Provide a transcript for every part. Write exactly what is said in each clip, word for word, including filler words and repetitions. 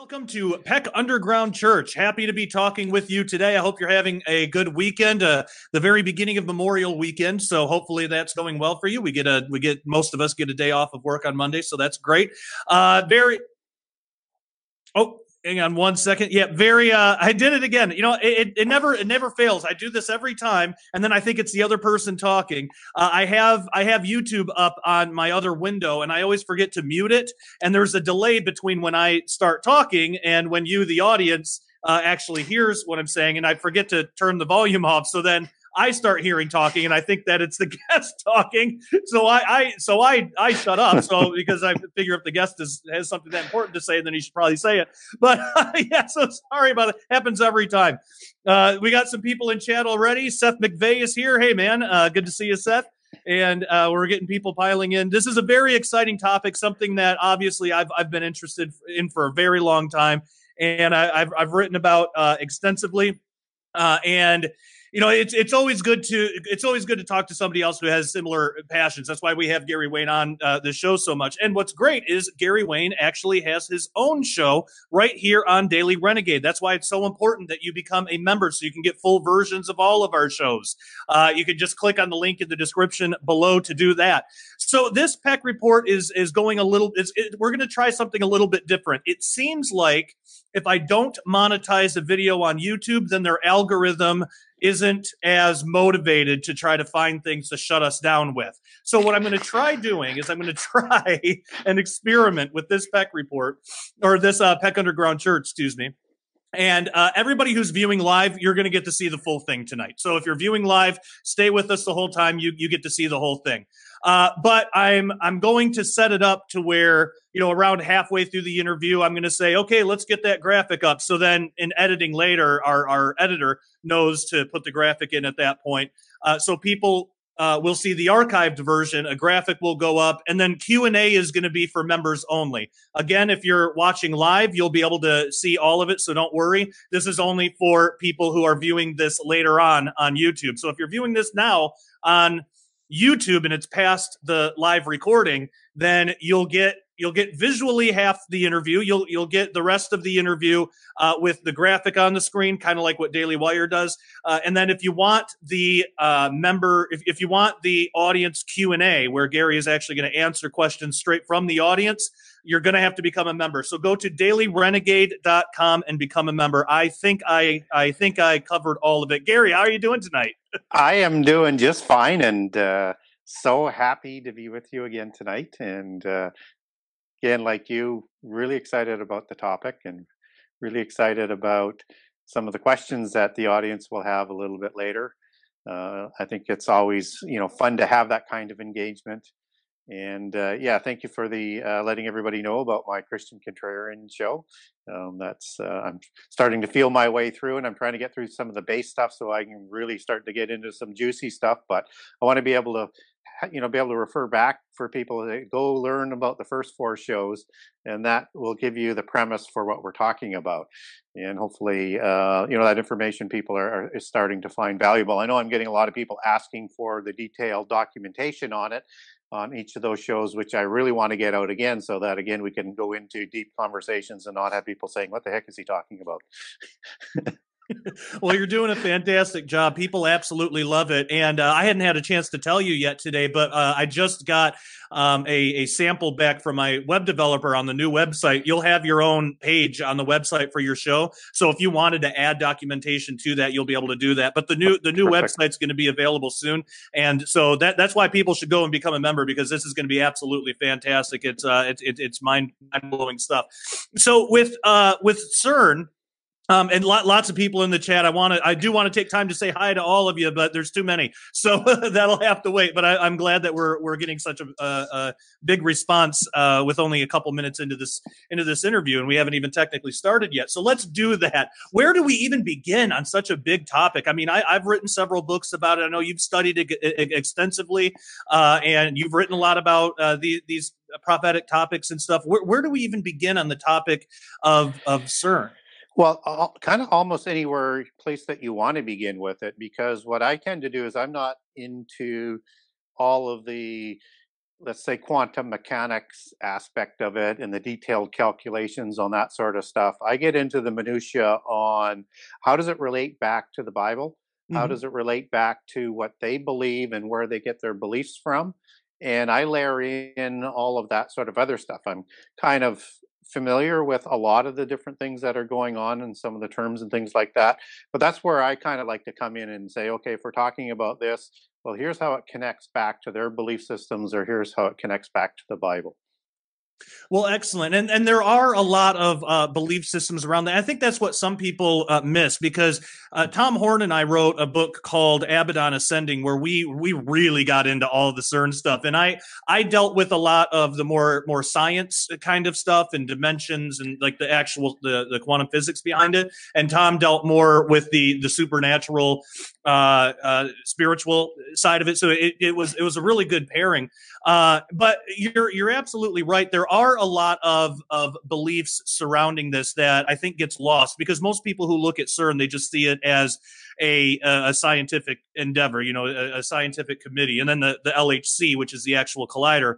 Welcome to Peck Underground Church. Happy to be talking with you today. I hope you're having a good weekend, uh, the very beginning of Memorial Weekend. So hopefully that's going well for you. We get a, we get most of us get a day off of work on Monday, so that's great. Uh, very. Oh, hang on one second. Yeah, very. Uh, I did it again. You know, it, it never it never fails. I do this every time, and then I think it's the other person talking. Uh, I have I have YouTube up on my other window, and I always forget to mute it. And there's a delay between when I start talking and when you, the audience, uh, actually hears what I'm saying, and I forget to turn the volume off. So then I start hearing talking, and I think that it's the guest talking. So I, I so I, I shut up. So because I figure if the guest is, has something that important to say, then he should probably say it. But uh, yeah, so sorry about it. Happens every time. Uh, we got some people in chat already. Seth McVeigh is here. Hey man, uh, good to see you, Seth. And uh, we're getting people piling in. This is a very exciting topic, something that obviously I've I've been interested in for a very long time, and I, I've I've written about uh, extensively, uh, and. You know, it's it's always good to it's always good to talk to somebody else who has similar passions. That's why we have Gary Wayne on uh, the show so much. And what's great is Gary Wayne actually has his own show right here on Daily Renegade. That's why it's so important that you become a member so you can get full versions of all of our shows. Uh, you can just click on the link in the description below to do that. So this Peck Report is is going a little. It's, it, we're going to try something a little bit different. It seems like if I don't monetize a video on YouTube, then their algorithm isn't as motivated to try to find things to shut us down with. So what I'm going to try doing is I'm going to try an experiment with this Peck Report, or this uh, Peck Underground Church, excuse me. And uh, everybody who's viewing live, you're going to get to see the full thing tonight. So if you're viewing live, stay with us the whole time. You you get to see the whole thing. Uh, but I'm I'm going to set it up to where, you know, around halfway through the interview, I'm going to say, okay, let's get that graphic up. So then in editing later, our, our editor knows to put the graphic in at that point. Uh, so people uh, will see the archived version. A graphic will go up, and then Q and A is going to be for members only. Again, if you're watching live, you'll be able to see all of it. So don't worry. This is only for people who are viewing this later on on YouTube. So if you're viewing this now on YouTube and it's past the live recording, then you'll get you'll get visually half the interview. You'll you'll get the rest of the interview uh, with the graphic on the screen, kind of like what Daily Wire does. Uh, and then if you want the uh, member, if, if you want the audience Q and A, where Gary is actually going to answer questions straight from the audience, you're going to have to become a member. So go to daily renegade dot com and become a member. I think I I think I covered all of it. Gary, how are you doing tonight? I am doing just fine, and uh, so happy to be with you again tonight. And uh, again, like you, really excited about the topic and really excited about some of the questions that the audience will have a little bit later. Uh, I think it's always, you know, fun to have that kind of engagement. And uh, yeah, thank you for the uh, letting everybody know about my Christian Contrarian show. Um, that's uh, I'm starting to feel my way through, and I'm trying to get through some of the base stuff so I can really start to get into some juicy stuff. But I want to be able to, you know, be able to refer back for people to go learn about the first four shows, and that will give you the premise for what we're talking about. And hopefully, uh, you know, that information people are, are starting to find valuable. I know I'm getting a lot of people asking for the detailed documentation on it, on each of those shows, which I really want to get out again, so that again we can go into deep conversations and not have people saying, "What the heck is he talking about?" Well, you're doing a fantastic job. People absolutely love it. And uh, I hadn't had a chance to tell you yet today, but uh, I just got um, a, a sample back from my web developer on the new website. You'll have your own page on the website for your show. So if you wanted to add documentation to that, you'll be able to do that. But the new the new Perfect. website's going to be available soon. And so that that's why people should go and become a member, because this is going to be absolutely fantastic. It's uh, it's it, it's mind blowing stuff. So with uh, with CERN. Um, and lo- lots of people in the chat. I want to. I do want to take time to say hi to all of you, but there's too many, so that'll have to wait. But I, I'm glad that we're we're getting such a, a, a big response uh, with only a couple minutes into this into this interview, and we haven't even technically started yet. So let's do that. Where do we even begin on such a big topic? I mean, I, I've written several books about it. I know you've studied it extensively, uh, and you've written a lot about uh, the, these prophetic topics and stuff. Where, where do we even begin on the topic of of CERN? Well, all, kind of almost anywhere place that you want to begin with it, because what I tend to do is I'm not into all of the let's say, quantum mechanics aspect of it and the detailed calculations on that sort of stuff. I get into the minutia on how does it relate back to the Bible? How Mm-hmm. does it relate back to what they believe and where they get their beliefs from? And I layer in all of that sort of other stuff. I'm kind of familiar with a lot of the different things that are going on and some of the terms and things like that. But that's where I kind of like to come in and say, okay, if we're talking about this, well, here's how it connects back to their belief systems, or here's how it connects back to the Bible. Well, excellent, and and there are a lot of uh, belief systems around that. I think that's what some people uh, miss because uh, Tom Horn and I wrote a book called Abaddon Ascending, where we we really got into all the CERN stuff, and I I dealt with a lot of the more more science kind of stuff and dimensions and like the actual the the quantum physics behind it, and Tom dealt more with the the supernatural, uh, uh, spiritual side of it. So it, it was it was a really good pairing. Uh, but you're you're absolutely right. There are a lot of of beliefs surrounding this that I think gets lost because most people who look at CERN, they just see it as a a scientific endeavor, you know, a, a scientific committee, and then the the L H C, which is the actual collider.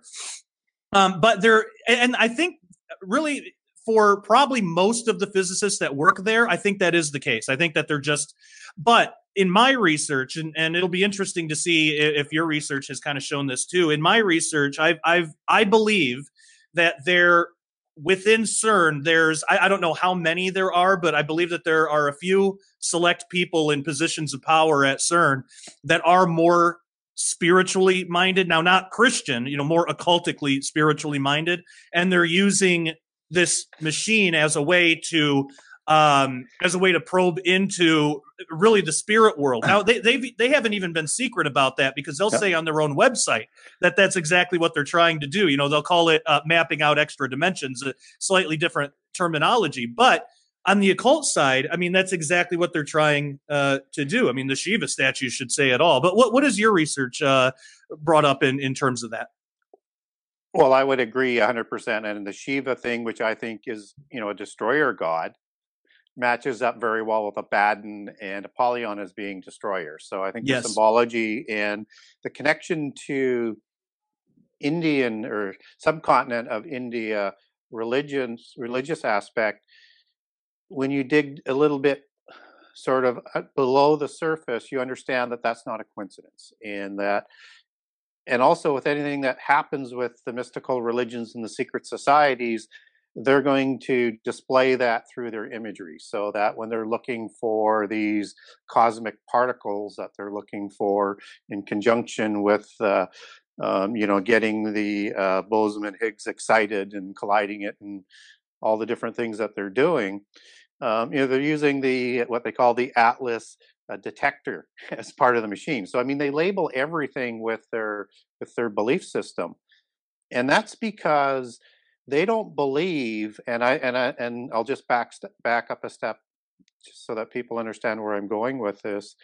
Um, but there, and I think really for probably most of the physicists that work there, I think that is the case. I think that they're just, but in my research, and, and it'll be interesting to see if your research has kind of shown this too. In my research, I've, I've, I believe that there within CERN, there's, I, I don't know how many there are, but I believe that there are a few select people in positions of power at CERN that are more spiritually minded. Now, not Christian, you know, more occultically spiritually minded. And they're using this machine as a way to um, as a way to probe into really the spirit world. Now they they they haven't even been secret about that because they'll Yep. say on their own website that that's exactly what they're trying to do. You know, they'll call it uh, mapping out extra dimensions, a slightly different terminology, but on the occult side, I mean, that's exactly what they're trying uh, to do. I mean, the Shiva statue should say it all. But what what is your research uh, brought up in in terms of that? Well, I would agree one hundred percent. And the Shiva thing, which I think is, you know, a destroyer god, matches up very well with Abaddon and Apollyon as being destroyers. So I think the Yes. symbology and the connection to Indian or subcontinent of India religions, religious aspect, when you dig a little bit sort of below the surface, you understand that that's not a coincidence, and that and also with anything that happens with the mystical religions and the secret societies, they're going to display that through their imagery, so that when they're looking for these cosmic particles that they're looking for in conjunction with uh, um, you know, getting the uh, Boseman-Higgs excited and colliding it and all the different things that they're doing, um, you know, they're using the what they call the Atlas uh, detector as part of the machine. So I mean, they label everything with their with their belief system, and that's because they don't believe. And I and I and I'll just back back up a step, just so that people understand where I'm going with this.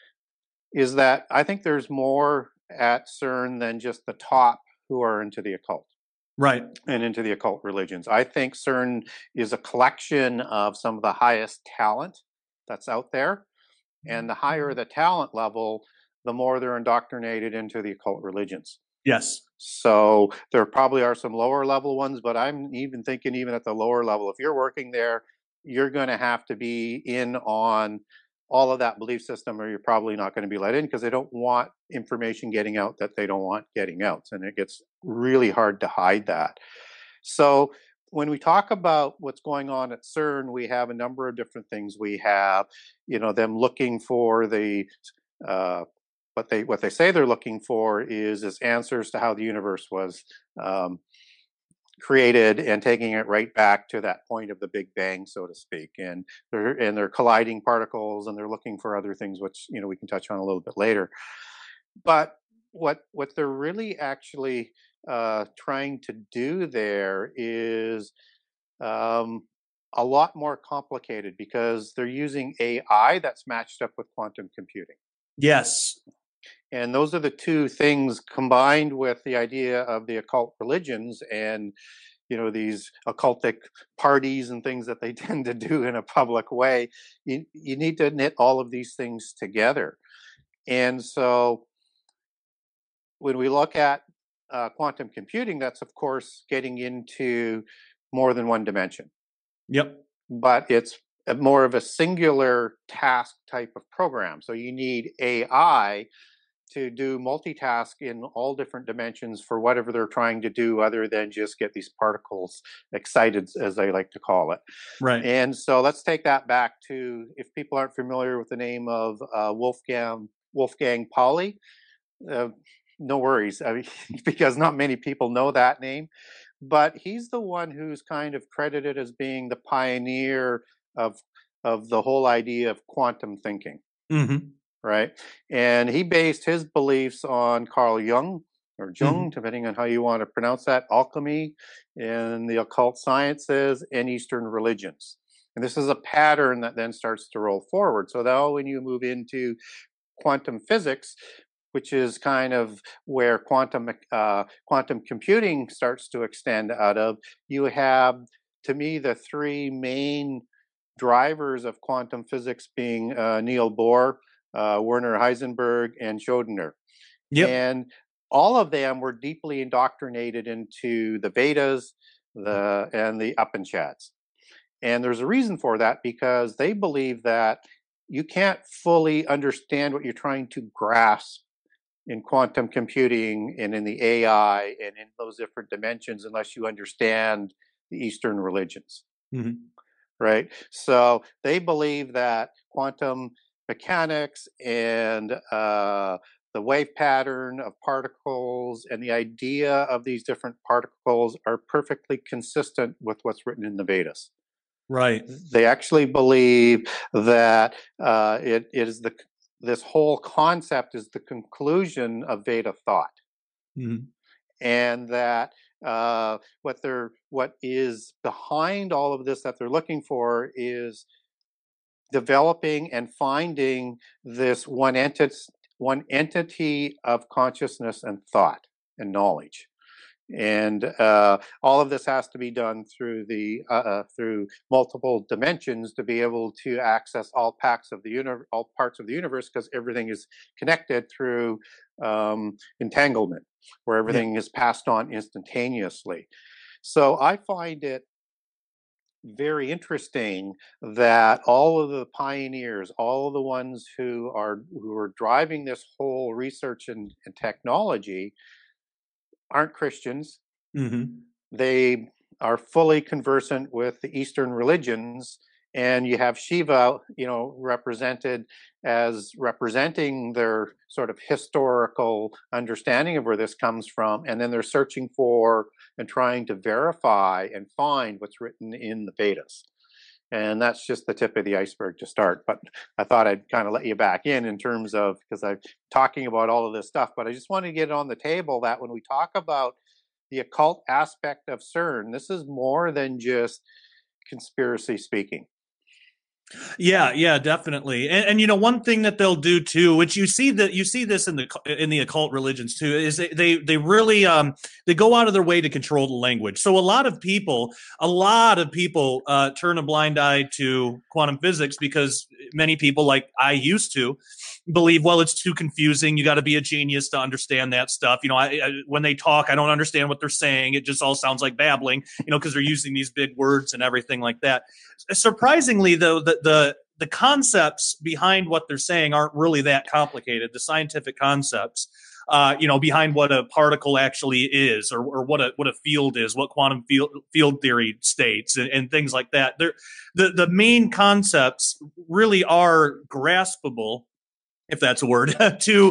Is that I think there's more at CERN than just the top who are into the occult. Right. And into the occult religions. I think CERN is a collection of some of the highest talent that's out there. And the higher the talent level, the more they're indoctrinated into the occult religions. Yes. So there probably are some lower level ones, but I'm even thinking even at the lower level, if you're working there, you're going to have to be in on all of that belief system, or you're probably not going to be let in because they don't want information getting out that they don't want getting out. And it gets really hard to hide that. So when we talk about what's going on at CERN, we have a number of different things. We have, you know, them looking for the, uh, what they what they say they're looking for is is answers to how the universe was um, created, and taking it right back to that point of the Big Bang, so to speak. And they're and they're colliding particles, and they're looking for other things, which, you know, we can touch on a little bit later. But what what they're really actually uh, trying to do there is um, a lot more complicated, because they're using A I that's matched up with quantum computing. Yes. And those are the two things, combined with the idea of the occult religions and, you know, these occultic parties and things that they tend to do in a public way. You, you need to knit all of these things together. And so when we look at uh, quantum computing, that's of course getting into more than one dimension. Yep. But it's a more of a singular task type of program. So you need A I to do multitask in all different dimensions for whatever they're trying to do, other than just get these particles excited, as they like to call it. Right. And so let's take that back to, if people aren't familiar with the name of uh, Wolfgang Wolfgang Pauli, uh, no worries, I mean, because not many people know that name. But he's the one who's kind of credited as being the pioneer of of the whole idea of quantum thinking. Mm-hmm. Right? And he based his beliefs on Carl Jung, or Jung, Mm-hmm. depending on how you want to pronounce that, alchemy, and the occult sciences, and Eastern religions. And this is a pattern that then starts to roll forward. So now when you move into quantum physics, which is kind of where quantum uh, quantum computing starts to extend out of, you have, to me, the three main drivers of quantum physics being uh, Niels Bohr, uh, Werner Heisenberg, and Schrödinger. Yep. And all of them were deeply indoctrinated into the Vedas, the and the Upanishads. And there's a reason for that, because they believe that you can't fully understand what you're trying to grasp in quantum computing and in the A I and in those different dimensions unless you understand the Eastern religions. Mm-hmm. Right? So they believe that quantum mechanics and uh, the wave pattern of particles and the idea of these different particles are perfectly consistent with what's written in the Vedas. Right. They actually believe that uh, it is the this whole concept is the conclusion of Veda thought, mm-hmm. and that uh, what they're what is behind all of this that they're looking for is developing and finding this one entity, one entity of consciousness and thought and knowledge. And uh, all of this has to be done through the uh, through multiple dimensions to be able to access all parts of the uni- all parts of the universe, because everything is connected through um, entanglement, where everything yeah. is passed on instantaneously. So I find it very interesting that all of the pioneers, all of the ones who are who are driving this whole research and, and technology, aren't Christians. Mm-hmm. They are fully conversant with the Eastern religions, and you have Shiva, you know, represented as representing their sort of historical understanding of where this comes from, and then they're searching for and trying to verify and find what's written in the Vedas. And that's just the tip of the iceberg to start. But I thought I'd kind of let you back in in terms of, because I'm talking about all of this stuff, but I just want to get it on the table that when we talk about the occult aspect of CERN, this is more than just conspiracy speaking. Yeah, yeah, definitely. And, and you know, one thing that they'll do too, which you see that you see this in the in the occult religions too, is they they, they really um they go out of their way to control the language. So a lot of people, a lot of people uh, turn a blind eye to quantum physics because many people, like I used to, believe, well, it's too confusing. You got to be a genius to understand that stuff. You know, I, I, when they talk, I don't understand what they're saying. It just all sounds like babbling, you know, because they're using these big words and everything like that. Surprisingly, though, the, the the concepts behind what they're saying aren't really that complicated. The scientific concepts, uh, you know, behind what a particle actually is, or, or what a what a field is, what quantum field field theory states, and, and things like that. They're, the the main concepts really are graspable, if that's a word, to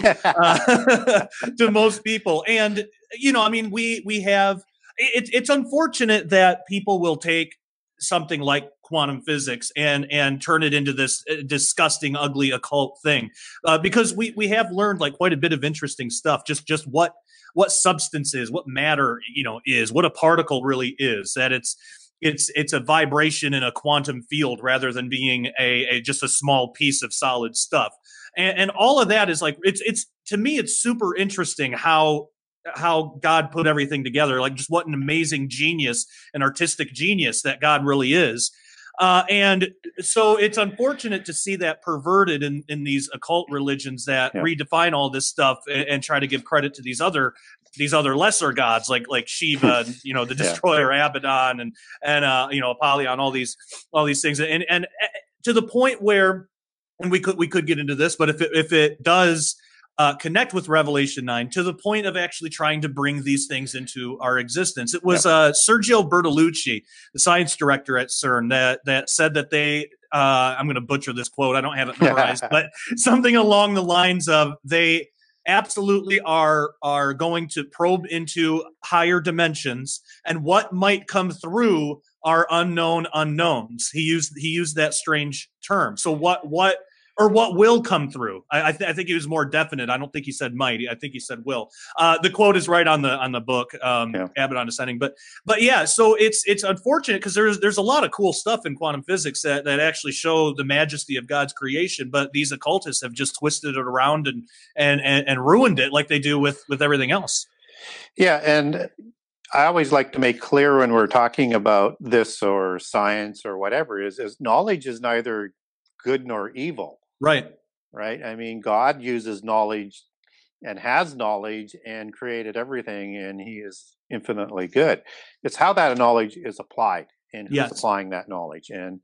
uh, to most people. And you know, I mean, we we have. It, it's unfortunate that people will take something like quantum physics and and turn it into this disgusting, ugly occult thing, uh, because we we have learned like quite a bit of interesting stuff. Just just what what substance is, what matter you know is, what a particle really is. That it's it's it's a vibration in a quantum field rather than being a, a just a small piece of solid stuff. And, and all of that is like it's it's to me it's super interesting how how God put everything together. Like just what an amazing genius, an artistic genius that God really is. Uh, and so it's unfortunate to see that perverted in, in these occult religions that Yeah. redefine all this stuff and, and try to give credit to these other these other lesser gods like like Shiva, and, you know, the Yeah. destroyer Abaddon, and and uh, you know, Apollyon, all these all these things, and and uh, to the point where, and we could we could get into this, but if it, if it does uh, connect with Revelation nine to the point of actually trying to bring these things into our existence. It was Yep. uh, Sergio Bertolucci, the science director at CERN, that that said that they. Uh, I'm going to butcher this quote. I don't have it memorized, but something along the lines of they absolutely are are going to probe into higher dimensions, and what might come through are unknown unknowns. He used he used that strange term. So what what or what will come through? I, I, th- I think he was more definite. I don't think he said might. I think he said will. Uh, the quote is right on the on the book, um, Yeah. Abaddon Ascending. But but yeah, so it's it's unfortunate because there's there's a lot of cool stuff in quantum physics that that actually show the majesty of God's creation. But these occultists have just twisted it around and and and, and ruined it like they do with with everything else. Yeah, and I always like to make clear when we're talking about this or science or whatever is, is knowledge is neither good nor evil. Right. Right. I mean, God uses knowledge and has knowledge and created everything, and he is infinitely good. It's how that knowledge is applied and who's Yes. applying that knowledge. And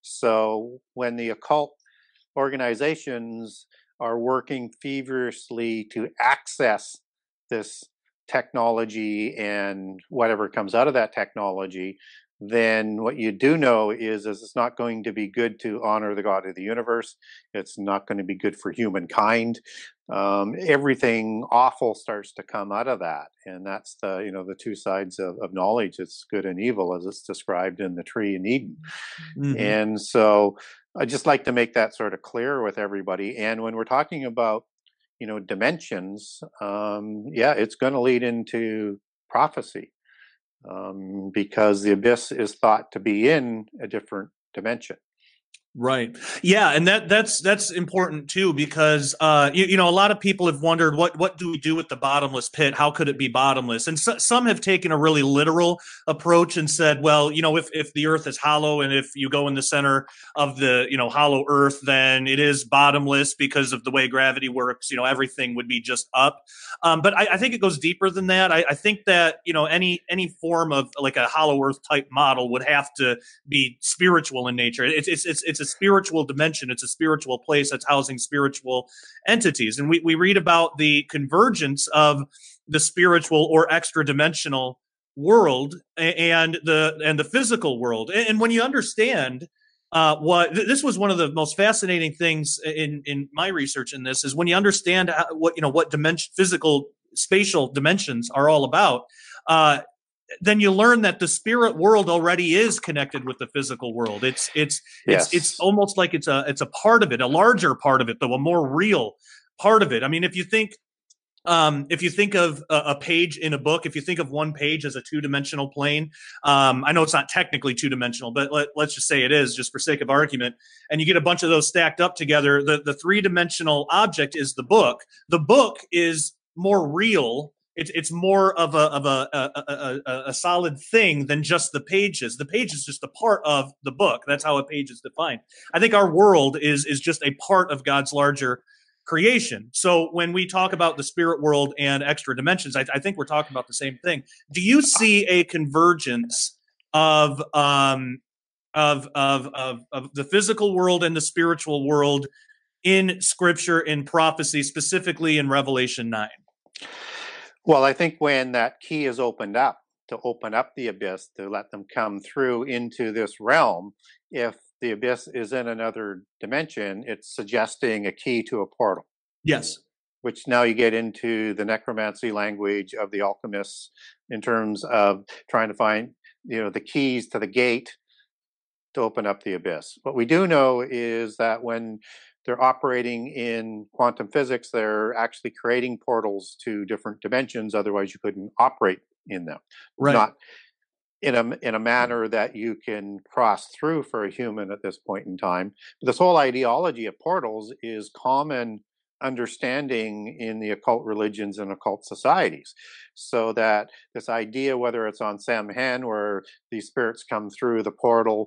so when the occult organizations are working feverishly to access this technology and whatever comes out of that technology, then what you do know is, is it's not going to be good to honor the God of the universe. It's not going to be good for humankind. Um, everything awful starts to come out of that, and that's the you know the two sides of, of knowledge. It's good and evil, as it's described in the tree in Eden. Mm-hmm. And so I just like to make that sort of clear with everybody. And when we're talking about you know dimensions, um, yeah, it's going to lead into prophecy. Um, because the abyss is thought to be in a different dimension. Right. Yeah, and that that's that's important too, because uh, you, you know a lot of people have wondered what what do we do with the bottomless pit? How could it be bottomless? And so, some have taken a really literal approach and said, well, you know, if if the earth is hollow and if you go in the center of the you know hollow earth, then it is bottomless because of the way gravity works. You know, everything would be just up. Um, but I, I think it goes deeper than that. I, I think that you know any any form of like a hollow earth type model would have to be spiritual in nature. It's it's it's it's a spiritual dimension. It's a spiritual place that's housing spiritual entities. And we, we read about the convergence of the spiritual or extra dimensional world and the and the physical world. And when you understand uh, what this was one of the most fascinating things in in my research in this is when you understand how, what you know what dimension physical spatial dimensions are all about. Uh, then you learn that the spirit world already is connected with the physical world. It's it's yes. it's it's almost like it's a it's a part of it, a larger part of it, though a more real part of it. I mean, if you think um, if you think of a, a page in a book, if you think of one page as a two-dimensional plane, um, I know it's not technically two-dimensional, but let, let's just say it is, just for sake of argument. And you get a bunch of those stacked up together. The the three-dimensional object is the book. The book is more real. It's it's more of a of a a, a a solid thing than just the pages. The page is just a part of the book. That's how a page is defined. I think our world is is just a part of God's larger creation. So when we talk about the spirit world and extra dimensions, I, I think we're talking about the same thing. Do you see a convergence of um of of of, of the physical world and the spiritual world in Scripture, in prophecy, specifically in Revelation nine? Well, I think when that key is opened up, to open up the abyss, to let them come through into this realm, if the abyss is in another dimension, it's suggesting a key to a portal. Yes. Which now you get into the necromancy language of the alchemists in terms of trying to find, you know, the keys to the gate to open up the abyss. What we do know is that when they're operating in quantum physics, they're actually creating portals to different dimensions. Otherwise, you couldn't operate in them. Right. Not in a in a manner that you can cross through for a human at this point in time. But this whole ideology of portals is common understanding in the occult religions and occult societies. So that this idea, whether it's on Samhain, where these spirits come through the portal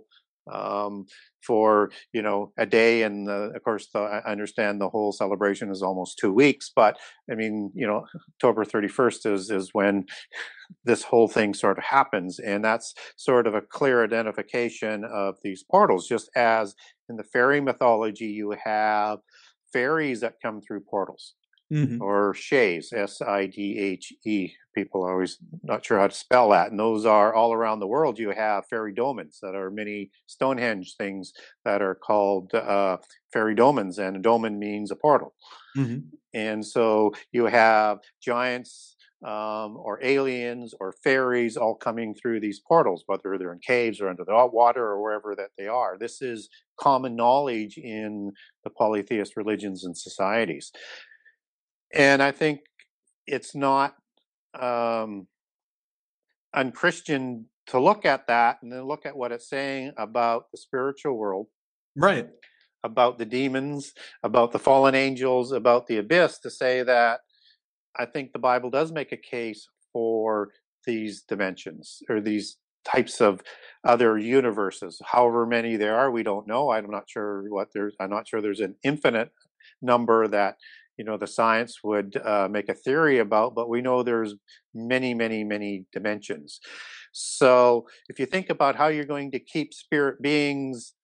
um, for, you know, a day. And uh, of course, the, I understand the whole celebration is almost two weeks, but I mean, you know, October thirty-first is, is when this whole thing sort of happens. And that's sort of a clear identification of these portals, just as in the fairy mythology, you have fairies that come through portals. Mm-hmm. Or shays, S I D H E. People are always not sure how to spell that. And those are all around the world. You have fairy domens that are mini Stonehenge things that are called uh, fairy domens. And a domen means a portal. Mm-hmm. And so you have giants um, or aliens or fairies all coming through these portals, whether they're in caves or under the water or wherever that they are. This is common knowledge in the polytheist religions and societies. And I think it's not um, unchristian to look at that and then look at what it's saying about the spiritual world. Right. About the demons, about the fallen angels, about the abyss, to say that I think the Bible does make a case for these dimensions or these types of other universes. However many there are, we don't know. I'm not sure what there's, I'm not sure there's an infinite number that, you know, the science would uh, make a theory about, but we know there's many, many, many dimensions. So if you think about how you're going to keep spirit beings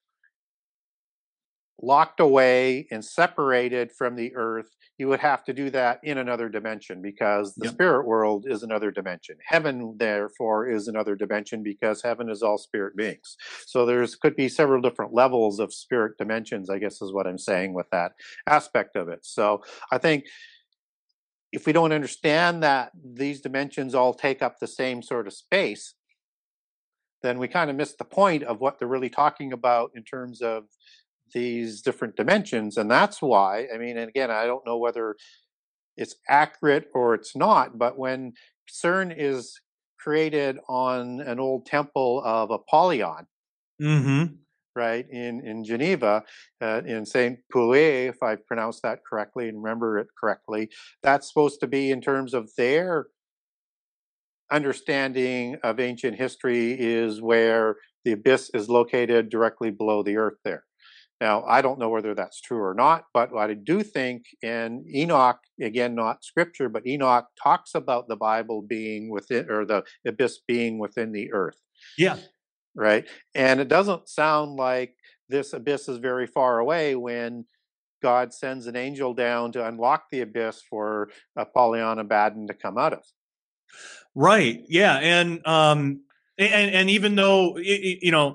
locked away and separated from the earth, you would have to do that in another dimension, because the yep. spirit world is another dimension. Heaven, therefore, is another dimension, because heaven is all spirit beings. So there's could be several different levels of spirit dimensions, I guess is what I'm saying with that aspect of it. So I think if we don't understand that these dimensions all take up the same sort of space, then we kind of miss the point of what they're really talking about in terms of these different dimensions. And that's why, I mean, and again, I don't know whether it's accurate or it's not, but when CERN is created on an old temple of Apollyon, mm-hmm. right, in, in Geneva, uh, in Saint Poulet, if I pronounced that correctly and remember it correctly, that's supposed to be, in terms of their understanding of ancient history, is where the abyss is located directly below the earth there. Now, I don't know whether that's true or not, but what I do think, and Enoch, again, not scripture, but Enoch talks about the Bible being within, or the abyss being within the earth. Yeah. Right. And it doesn't sound like this abyss is very far away when God sends an angel down to unlock the abyss for Apollyon Abaddon to come out of. Right. Yeah. And, um, and, and even though, you know,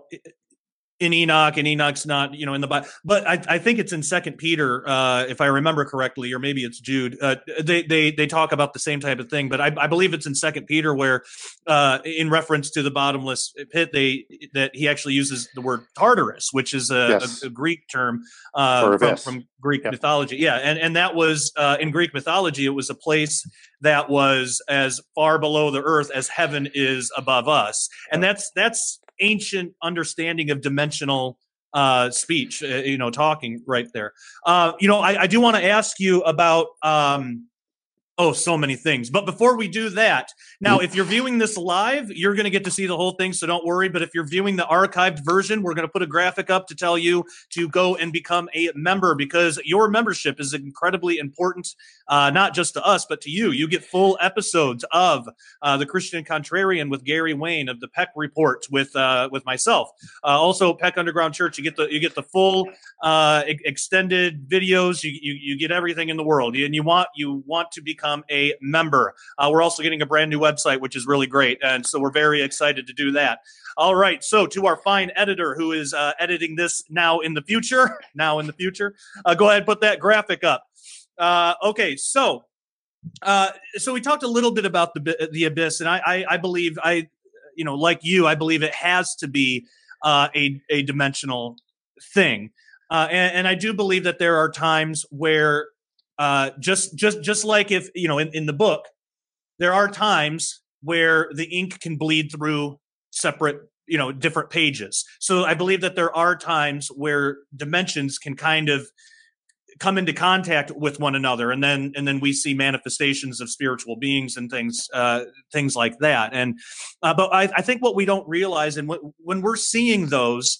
in Enoch, and Enoch's not, you know, in the Bible, but I, I think it's in Second Peter, uh, if I remember correctly, or maybe it's Jude. Uh, they they they talk about the same type of thing, but I, I believe it's in Second Peter where, uh, in reference to the bottomless pit, they that he actually uses the word Tartarus, which is a, yes. a, a Greek term uh, from, from Greek yep. mythology. Yeah, and and that was uh, in Greek mythology, it was a place that was as far below the earth as heaven is above us, and that's that's. ancient understanding of dimensional uh, speech, uh, you know, talking right there. Uh, you know, I, I do want to ask you about, um, oh, so many things. But before we do that, now, if you're viewing this live, you're going to get to see the whole thing, so don't worry. But if you're viewing the archived version, we're going to put a graphic up to tell you to go and become a member, because your membership is incredibly important, uh, not just to us, but to you. You get full episodes of uh, The Christian Contrarian with Gary Wayne, of the Peck Report with uh, with myself. Uh, also, Peck Underground Church, you get the you get the full uh, e- extended videos. You, you you get everything in the world, and you want you want to become a member. Uh, we're also getting a brand new website, which is really great, and so we're very excited to do that. All right, so to our fine editor who is uh, editing this now in the future, now in the future, uh, go ahead and put that graphic up. Uh, okay, so uh, so we talked a little bit about the the abyss, and I, I I believe I, you know, like you, I believe it has to be uh, a a dimensional thing, uh, and, and I do believe that there are times where uh, just just just like if you know in, in the book, there are times where the ink can bleed through separate, you know, different pages. So I believe that there are times where dimensions can kind of come into contact with one another, and then and then we see manifestations of spiritual beings and things uh, things like that. And uh, but I, I think what we don't realize, and what, when we're seeing those,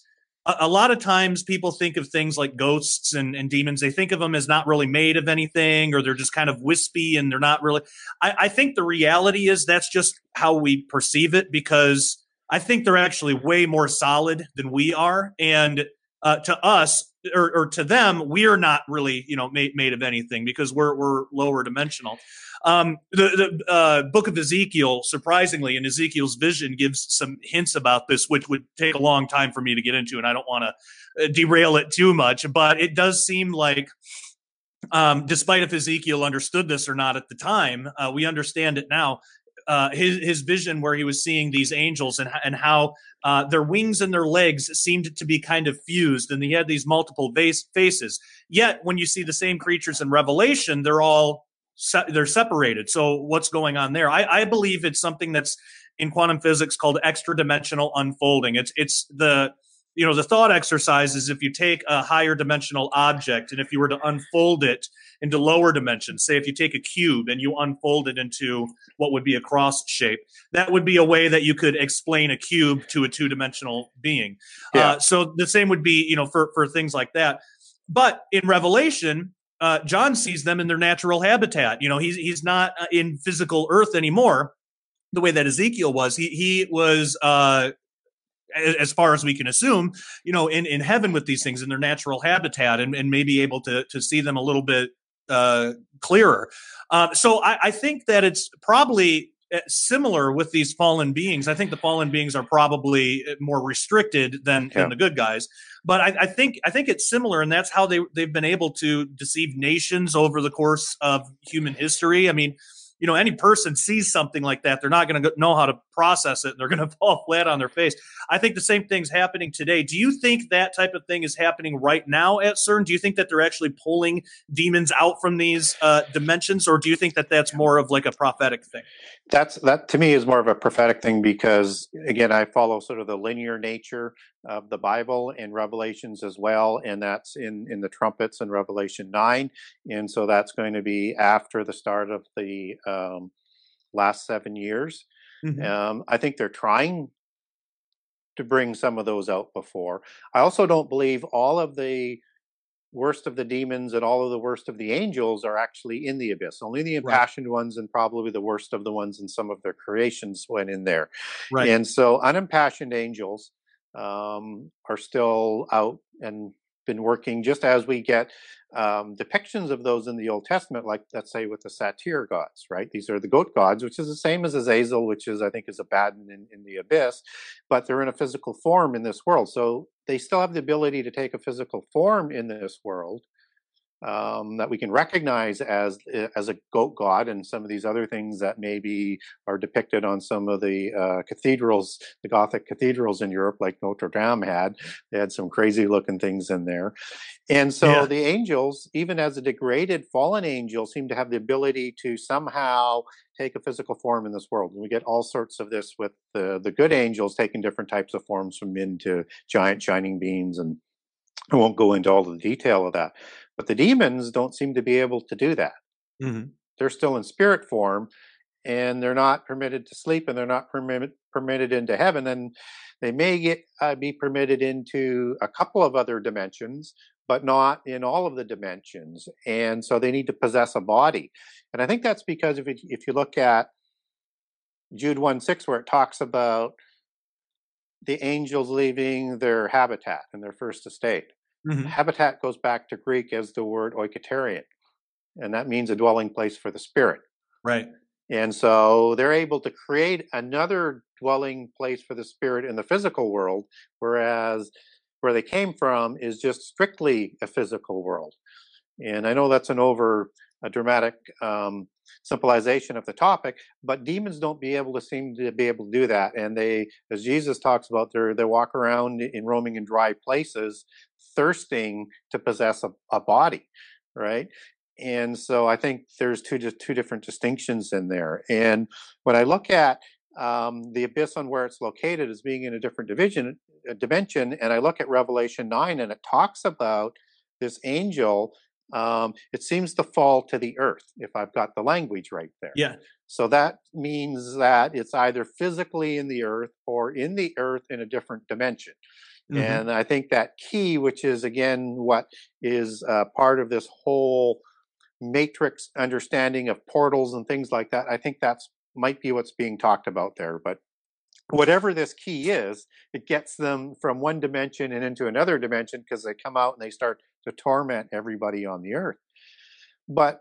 a, a lot of times people think of things like ghosts and, and demons. They think of them as not really made of anything, or they're just kind of wispy and they're not really. I, I think the reality is that's just how we perceive it, because I think they're actually way more solid than we are. And uh, to us, or, or to them, we're not really, you know, made, made of anything because we're we're lower dimensional. Um, the the uh, book of Ezekiel, surprisingly, in Ezekiel's vision, gives some hints about this, which would take a long time for me to get into, and I don't want to derail it too much. But it does seem like, um, despite if Ezekiel understood this or not at the time, uh, we understand it now. Uh, his his vision where he was seeing these angels and and how uh, their wings and their legs seemed to be kind of fused, and he had these multiple vase, faces. Yet when you see the same creatures in Revelation, they're all se- they're separated. So what's going on there? I, I believe it's something that's in quantum physics called extra dimensional unfolding. It's it's the you know the thought exercise is if you take a higher dimensional object and if you were to unfold it into lower dimensions, say if you take a cube and you unfold it into what would be a cross shape, that would be a way that you could explain a cube to a two-dimensional being. Yeah. Uh, so the same would be, you know, for, for things like that. But in Revelation, uh, John sees them in their natural habitat. You know, he's he's not in physical Earth anymore, the way that Ezekiel was. He he was. Uh, as far as we can assume, you know, in, in heaven with these things in their natural habitat, and, and maybe able to to see them a little bit uh, clearer. Uh, so I, I think that it's probably similar with these fallen beings. I think the fallen beings are probably more restricted than, yeah. than the good guys. But I, I think I think it's similar, and that's how they they've been able to deceive nations over the course of human history. I mean, you know, any person sees something like that, they're not going to know how to process it, and they're going to fall flat on their face. I think the same thing's happening today. Do you think that type of thing is happening right now at CERN? Do you think that they're actually pulling demons out from these uh, dimensions, or do you think that that's more of like a prophetic thing? That's that to me is more of a prophetic thing because, again, I follow sort of the linear nature of the Bible and Revelations as well, and that's in in the trumpets in Revelation nine, and so that's going to be after the start of the um, last seven years. Mm-hmm. Um, I think they're trying to bring some of those out before. I also don't believe all of the worst of the demons and all of the worst of the angels are actually in the abyss. Only the impassioned right. ones and probably the worst of the ones in some of their creations went in there. Right. And so unimpassioned angels um, are still out and been working, just as we get um, depictions of those in the Old Testament, like let's say with the satyr gods, right? These are the goat gods, which is the same as Azazel, which is, I think, is Abaddon in, in the abyss, but they're in a physical form in this world. So they still have the ability to take a physical form in this world um, that we can recognize as as a goat god, and some of these other things that maybe are depicted on some of the uh, cathedrals, the Gothic cathedrals in Europe, like Notre Dame had. They had some crazy looking things in there. And so yeah. the angels, even as a degraded fallen angel, seem to have the ability to somehow take a physical form in this world. And we get all sorts of this with the, the good angels taking different types of forms, from men to giant shining beings, and I won't go into all the detail of that. But the demons don't seem to be able to do that. Mm-hmm. They're still in spirit form, and they're not permitted to sleep, and they're not permitted permitted into heaven. And they may get uh, be permitted into a couple of other dimensions, but not in all of the dimensions. And so they need to possess a body. And I think that's because if it, if you look at Jude one six, where it talks about the angels leaving their habitat and their first estate. Mm-hmm. Habitat goes back to Greek as the word oikoterion, and that means a dwelling place for the spirit. Right. And so they're able to create another dwelling place for the spirit in the physical world, whereas where they came from is just strictly a physical world. And I know that's an over a dramatic um, simplification of the topic, but demons don't be able to seem to be able to do that. And they, as Jesus talks about, they they walk around in roaming in dry places, thirsting to possess a, a body, right? And so I think there's two just two different distinctions in there. And when I look at um, the abyss on where it's located as being in a different division, a dimension, and I look at Revelation nine, and it talks about this angel. Um, it seems to fall to the earth, if I've got the language right there. Yeah. So that means that it's either physically in the earth or in the earth in a different dimension. Mm-hmm. And I think that key, which is again what is uh, part of this whole matrix understanding of portals and things like that, I think that's might be what's being talked about there. But whatever this key is, it gets them from one dimension and into another dimension because they come out and they start to torment everybody on the earth. But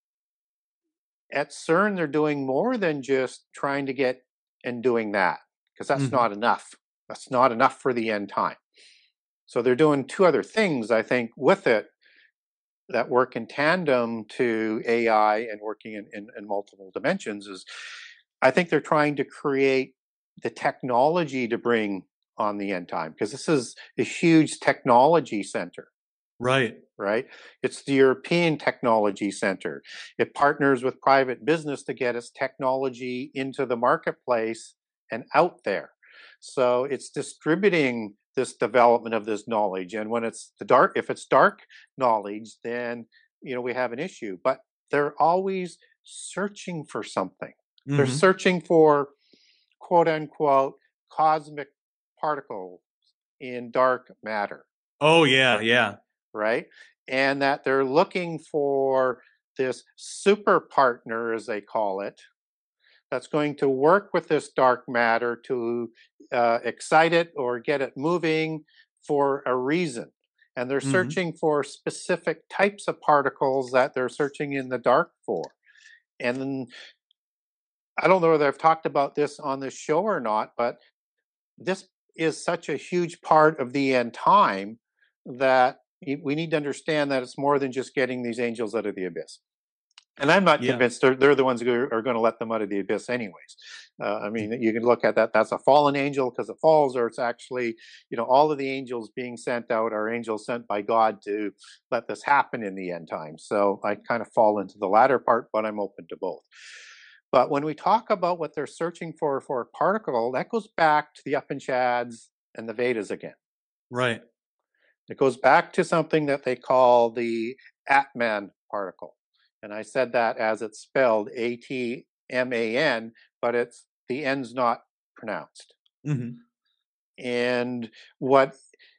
at CERN, they're doing more than just trying to get and doing that, because that's Mm-hmm. not enough. That's not enough for the end time. So they're doing two other things, I think, with it that work in tandem to A I and working in, in, in multiple dimensions. Is I think they're trying to create the technology to bring on the end time, because this is a huge technology center. Right. Right? It's the European Technology Center. It partners with private business to get its technology into the marketplace and out there. So it's distributing this development of this knowledge. And when it's the dark, if it's dark knowledge, then you know we have an issue. But they're always searching for something. Mm-hmm. They're searching for quote unquote cosmic particles in dark matter. Oh yeah, yeah. Right? And that they're looking for this super partner, as they call it, that's going to work with this dark matter to uh, excite it or get it moving for a reason. And they're mm-hmm. searching for specific types of particles that they're searching in the dark for. And then, I don't know whether I've talked about this on this show or not, but this is such a huge part of the end time that we need to understand that it's more than just getting these angels out of the abyss. And I'm not yeah. convinced they're, they're the ones who are going to let them out of the abyss anyways. Uh, I mean, you can look at that. That's a fallen angel because it falls, or it's actually, you know, all of the angels being sent out are angels sent by God to let this happen in the end time. So I kind of fall into the latter part, but I'm open to both. But when we talk about what they're searching for for a particle, that goes back to the Upanishads and the Vedas again. Right. It goes back to something that they call the Atman particle. And I said that as it's spelled A T M A N, but it's the N's not pronounced. Mm-hmm. And what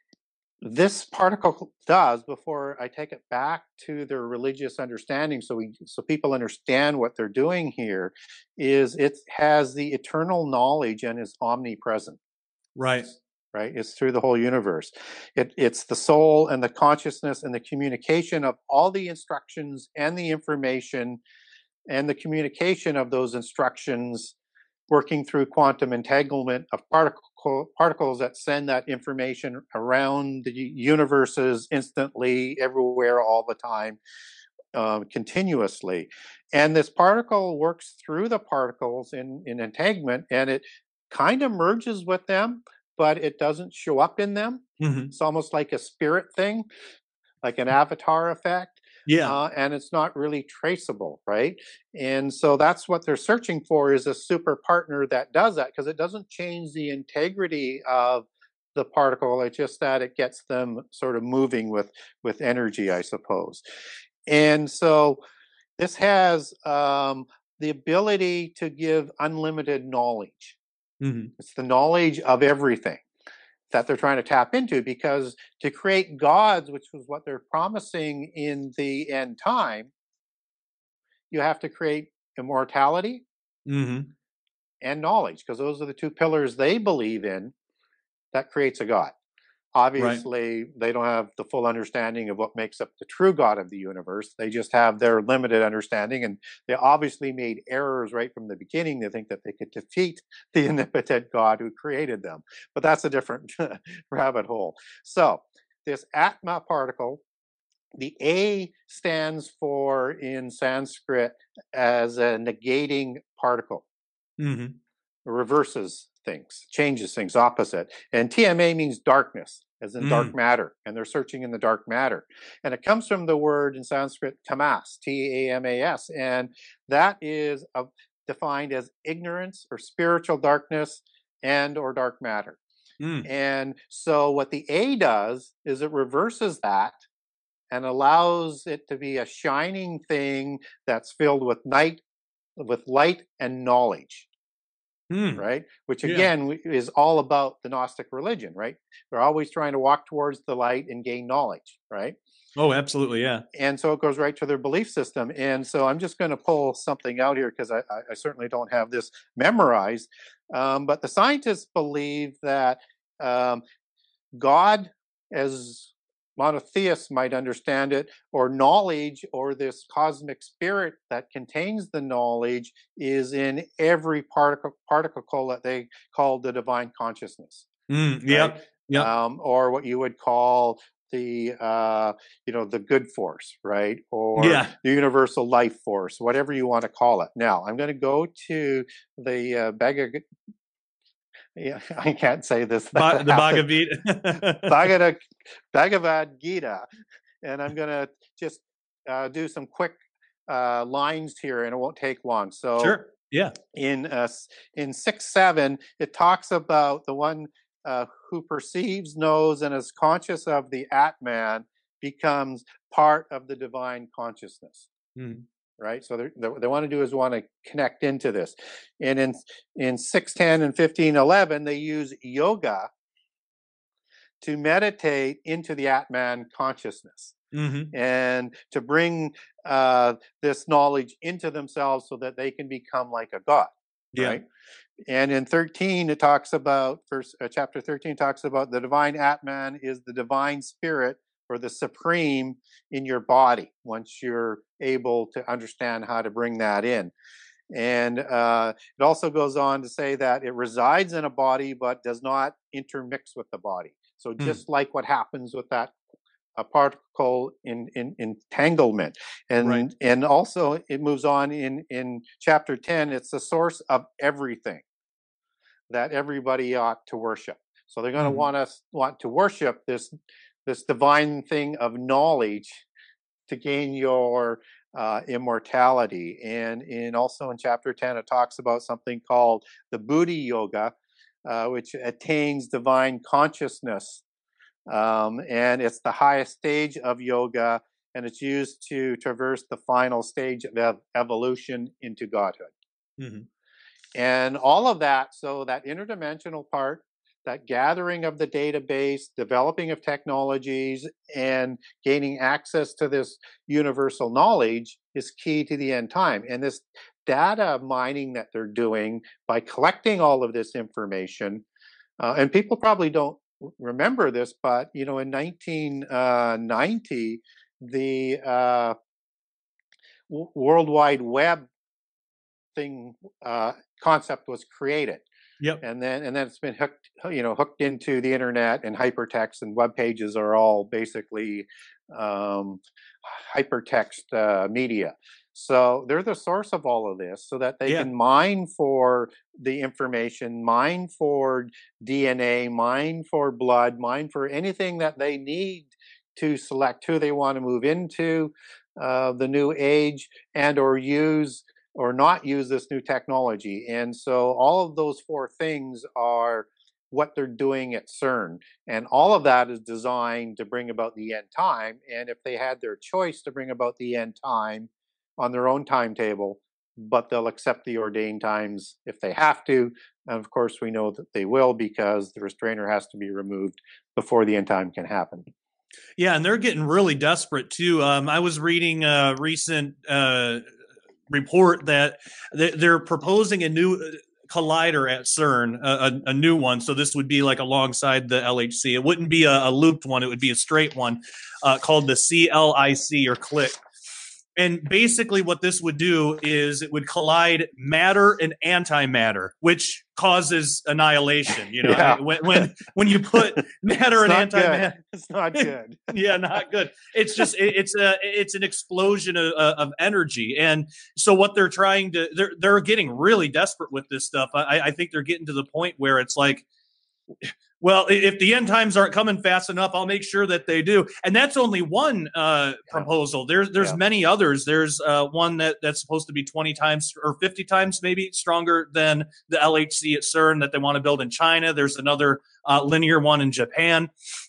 this particle does, before I take it back to their religious understanding, so we so people understand what they're doing here, is it has the eternal knowledge and is omnipresent. Right. Right? It's through the whole universe. It, it's the soul and the consciousness and the communication of all the instructions and the information and the communication of those instructions working through quantum entanglement of particle, particles that send that information around the universes instantly, everywhere, all the time, um, continuously. And this particle works through the particles in, in entanglement, and it kind of merges with them, but it doesn't show up in them. Mm-hmm. It's almost like a spirit thing, like an avatar effect. Yeah. Uh, and it's not really traceable, right? And so that's what they're searching for, is a super partner that does that, because it doesn't change the integrity of the particle. It's just that it gets them sort of moving with, with energy, I suppose. And so this has um, the ability to give unlimited knowledge. Mm-hmm. It's the knowledge of everything that they're trying to tap into, because to create gods, which was what they're promising in the end time, you have to create immortality mm-hmm. and knowledge, because those are the two pillars they believe in that creates a god. Obviously, right. They don't have the full understanding of what makes up the true God of the universe. They just have their limited understanding, and they obviously made errors right from the beginning. They think that they could defeat the omnipotent God who created them. But that's a different rabbit hole. So this Atma particle, the A stands for, in Sanskrit, as a negating particle. Mm-hmm. It reverses things, changes things, opposite. And T M A means darkness, as in mm. dark matter, and they're searching in the dark matter. And it comes from the word in Sanskrit tamas, T A M A S, and that is uh, defined as ignorance or spiritual darkness and or dark matter. Mm. And so what the A does is it reverses that and allows it to be a shining thing that's filled with night, with light and knowledge. Hmm. right? Which Yeah. again w- is all about the Gnostic religion, right? They're always trying to walk towards the light and gain knowledge, right? Oh, absolutely. Yeah. And so it goes right to their belief system. And so I'm just going to pull something out here because I, I, I certainly don't have this memorized. Um, but the scientists believe that um, God, as monotheists might understand it, or knowledge, or this cosmic spirit that contains the knowledge, is in every particle particle that they call the divine consciousness, Mm, right? yep. Yep. Um, or what you would call the uh, you know the good force, right? Or Yeah. the universal life force, whatever you want to call it. Now, I'm going to go to the uh, Bhagavad. Yeah, I can't say this. Ba- the Bhagavad. Bhagavad, Bhagavad Gita, and I'm going to just uh, do some quick uh, lines here, and it won't take long. So, Sure. Yeah. in uh, in six seven, it talks about the one uh, who perceives, knows, and is conscious of the Atman becomes part of the divine consciousness. Mm. Right, so what they want to do is want to connect into this, and in in six ten and fifteen eleven, they use yoga to meditate into the Atman consciousness Mm-hmm. and to bring uh, this knowledge into themselves so that they can become like a god, Yeah. right? And in thirteen, it talks about, first uh, chapter thirteen talks about the divine Atman is the divine spirit or the supreme in your body once you're able to understand how to bring that in. And uh, it also goes on to say that it resides in a body but does not intermix with the body. So Mm. just like what happens with that a particle in, in entanglement, and Right. and also it moves on in in chapter ten. It's the source of everything that everybody ought to worship. So they're going to Mm-hmm. want us want to worship this this divine thing of knowledge to gain your uh, immortality. And in also in chapter ten, it talks about something called the Buddhi Yoga, uh, which attains divine consciousness, um, and it's the highest stage of yoga, and it's used to traverse the final stage of evolution into godhood. Mm-hmm. And all of that, so that interdimensional part, that gathering of the database, developing of technologies, and gaining access to this universal knowledge is key to the end time. And this data mining that they're doing by collecting all of this information, uh, and people probably don't remember this, but you know, in nineteen ninety, the uh, w- World Wide Web thing uh, concept was created, Yep. and then and then it's been hooked, you know, hooked into the internet, and hypertext and web pages are all basically um, hypertext uh, media. So they're the source of all of this, so that they Yeah. can mine for the information, mine for D N A, mine for blood, mine for anything that they need to select who they want to move into uh, the new age, and or use or not use this new technology. And so all of those four things are what they're doing at CERN. And all of that is designed to bring about the end time. And if they had their choice to bring about the end time on their own timetable, but they'll accept the ordained times if they have to. And of course, we know that they will, because the restrainer has to be removed before the end time can happen. Yeah, and they're getting really desperate too. Um, I was reading a recent uh, report that they're proposing a new collider at CERN, a, a, new one. So this would be like alongside the L H C. It wouldn't be a, a looped one; it would be a straight one, uh, called the C L I C or CLIC. And basically, what this would do is it would collide matter and antimatter, which causes annihilation. You know, Yeah. when when when you put matter It's and not good. antimatter, It's not good. yeah, not good. It's just it, it's a it's an explosion of, of energy, and so what they're trying to they're they're getting really desperate with this stuff. I, I think they're getting to the point where it's like, well, if the end times aren't coming fast enough, I'll make sure that they do. And that's only one uh, proposal. There's there's Yeah. many others. There's uh, one that, that's supposed to be twenty times or fifty times maybe stronger than the L H C at CERN that they want to build in China. There's another uh, linear one in Japan.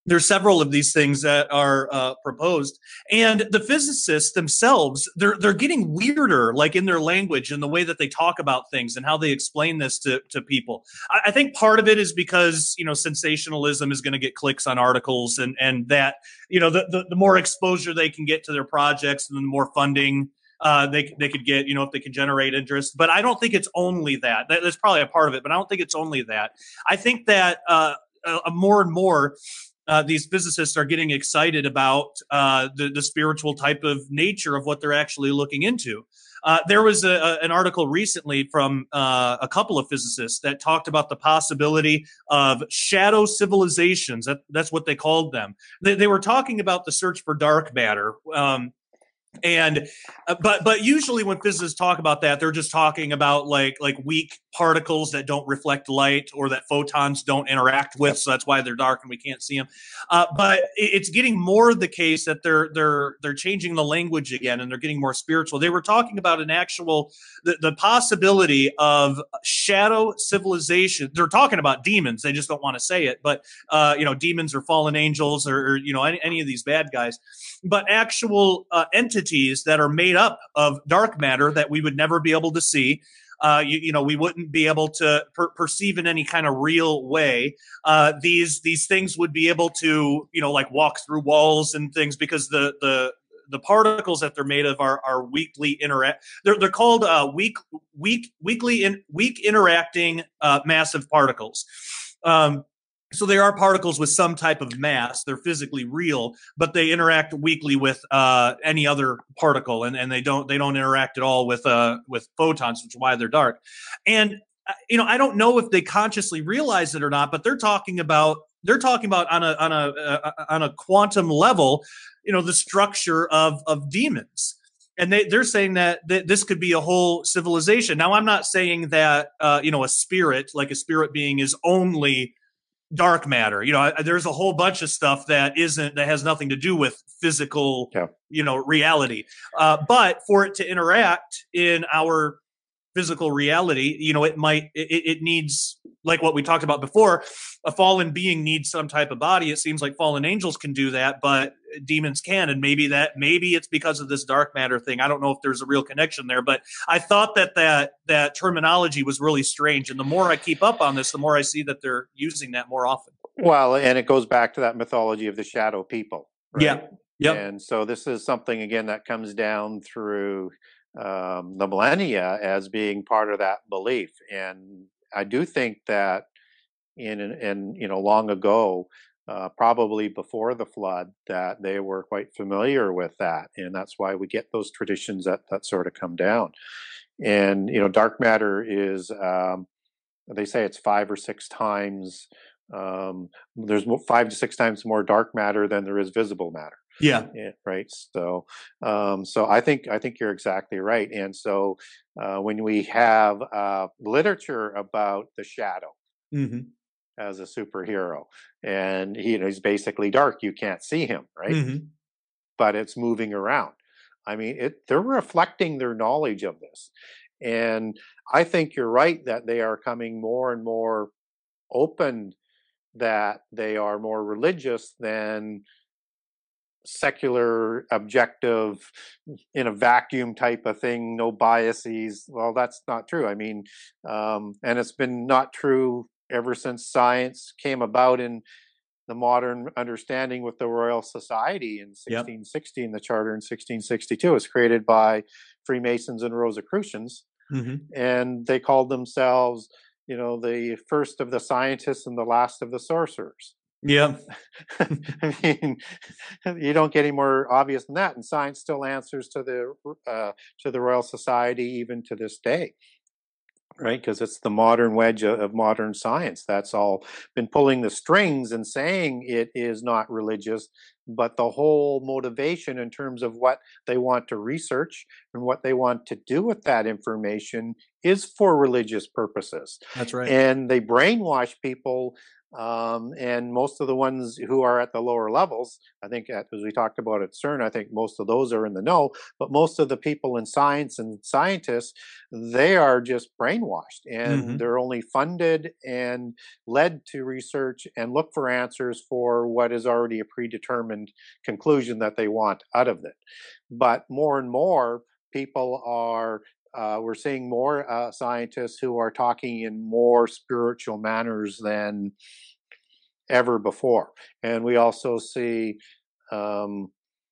There's several of these things that are uh, proposed, and the physicists themselves, they're they're getting weirder, like in their language and the way that they talk about things and how they explain this to to people. I, I think part of it is because, you know, sensationalism is going to get clicks on articles, and and that, you know, the, the the more exposure they can get to their projects, and the more funding uh, they they could get, you know, if they can generate interest. But I don't think it's only that. that that's probably a part of it, but I don't think it's only that. I think that uh, uh, more and more uh, these physicists are getting excited about uh, the, the spiritual type of nature of what they're actually looking into. Uh, there was a, a, an article recently from uh, a couple of physicists that talked about the possibility of shadow civilizations. That, that's what they called them. They, they were talking about the search for dark matter. Um, And uh, but but usually when physicists talk about that, they're just talking about like like weak particles that don't reflect light or that photons don't interact with, so that's why they're dark and we can't see them. Uh, but it's getting more the case that they're they're they're changing the language again, and they're getting more spiritual. They were talking about an actual the, the possibility of shadow civilization. They're talking about demons. They just don't want to say it, but uh, you know, demons or fallen angels or, or you know any, any of these bad guys, but actual uh, entities that are made up of dark matter that we would never be able to see. Uh, you, you know, we wouldn't be able to per- perceive in any kind of real way. Uh, these these things would be able to, you know, like walk through walls and things because the the the particles that they're made of are are weakly interact. They're they're called uh, weak weak weakly in weak interacting uh, massive particles. Um, So they are particles with some type of mass. They're physically real, but they interact weakly with uh, any other particle, and, and they don't they don't interact at all with uh, with photons, which is why they're dark. And uh, you know, I don't know if they consciously realize it or not, but they're talking about they're talking about on a on a uh, on a quantum level, you know, the structure of of demons. And they, they're saying that, that this could be a whole civilization. Now, I'm not saying that uh, you know, a spirit, like a spirit being, is only dark matter. You know, there's a whole bunch of stuff that isn't, that has nothing to do with physical, Yeah. you know, reality. Uh, but for it to interact in our physical reality, you know, it might, it, it needs, like what we talked about before, a fallen being needs some type of body. It seems like fallen angels can do that, but demons can. And maybe that, maybe it's because of this dark matter thing. I don't know if there's a real connection there, but I thought that that, that terminology was really strange. And the more I keep up on this, the more I see that they're using that more often. Well, and it goes back to that mythology of the shadow people. Right? Yeah. Yep. And so this is something, again, that comes down through um, the millennia as being part of that belief. And I do think that in, in you know, long ago, uh, probably before the flood, that they were quite familiar with that. And that's why we get those traditions that, that sort of come down. And, you know, dark matter is, um, they say it's five or six times, um, there's five to six times more dark matter than there is visible matter. Yeah. Yeah, right. So, um, so I think I think you're exactly right. And so, uh, when we have uh, literature about the shadow mm-hmm. as a superhero, and he, you know, he's basically dark, you can't see him, right? Mm-hmm. But it's moving around. I mean, it, they're reflecting their knowledge of this, and I think you're right that they are coming more and more open, that they are more religious than secular, objective, in a vacuum type of thing, no biases. Well, that's not true. I mean, um, and it's been not true ever since science came about in the modern understanding with the Royal Society in sixteen sixteen. Yep. The charter in sixteen sixty-two was created by Freemasons and Rosicrucians, mm-hmm. and they called themselves, you know, the first of the scientists and the last of the sorcerers. Yeah. I mean, you don't get any more obvious than that. And science still answers to the uh, to the Royal Society even to this day, right? Because it's the modern wedge of, of modern science that's all been pulling the strings and saying it is not religious, but the whole motivation in terms of what they want to research and what they want to do with that information is for religious purposes. That's right. And they brainwash people. Um, and most of the ones who are at the lower levels, I think, at, as we talked about at CERN, I think most of those are in the know. But most of the people in science and scientists, they are just brainwashed, and Mm-hmm. they're only funded and led to research and look for answers for what is already a predetermined conclusion that they want out of it. But more and more people are uh, we're seeing more uh, scientists who are talking in more spiritual manners than ever before. And we also see um,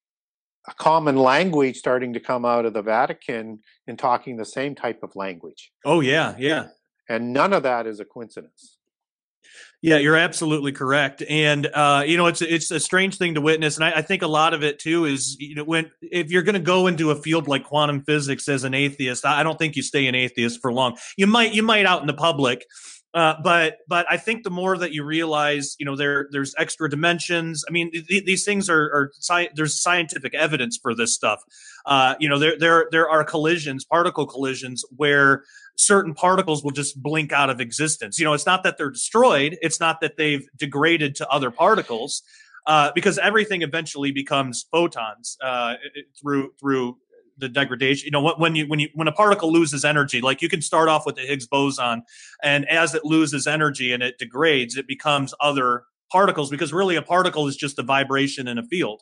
a common language starting to come out of the Vatican in talking the same type of language. Oh, yeah, yeah. And none of that is a coincidence. Yeah, you're absolutely correct, and uh, you know it's it's a strange thing to witness, and I, I think a lot of it too is you know when if you're going to go into a field like quantum physics as an atheist, I don't think you stay an atheist for long. You might you might out in the public, uh, but but I think the more that you realize, you know, there there's extra dimensions. I mean, th- these things are, are sci- there's scientific evidence for this stuff. Uh, you know, there there there are collisions, particle collisions, where certain particles will just blink out of existence. You know, it's not that they're destroyed. It's not that they've degraded to other particles, uh, because everything eventually becomes photons uh, through through the degradation. You know, when you when you when a particle loses energy, like you can start off with the Higgs boson, and as it loses energy and it degrades, it becomes other particles, because really a particle is just a vibration in a field.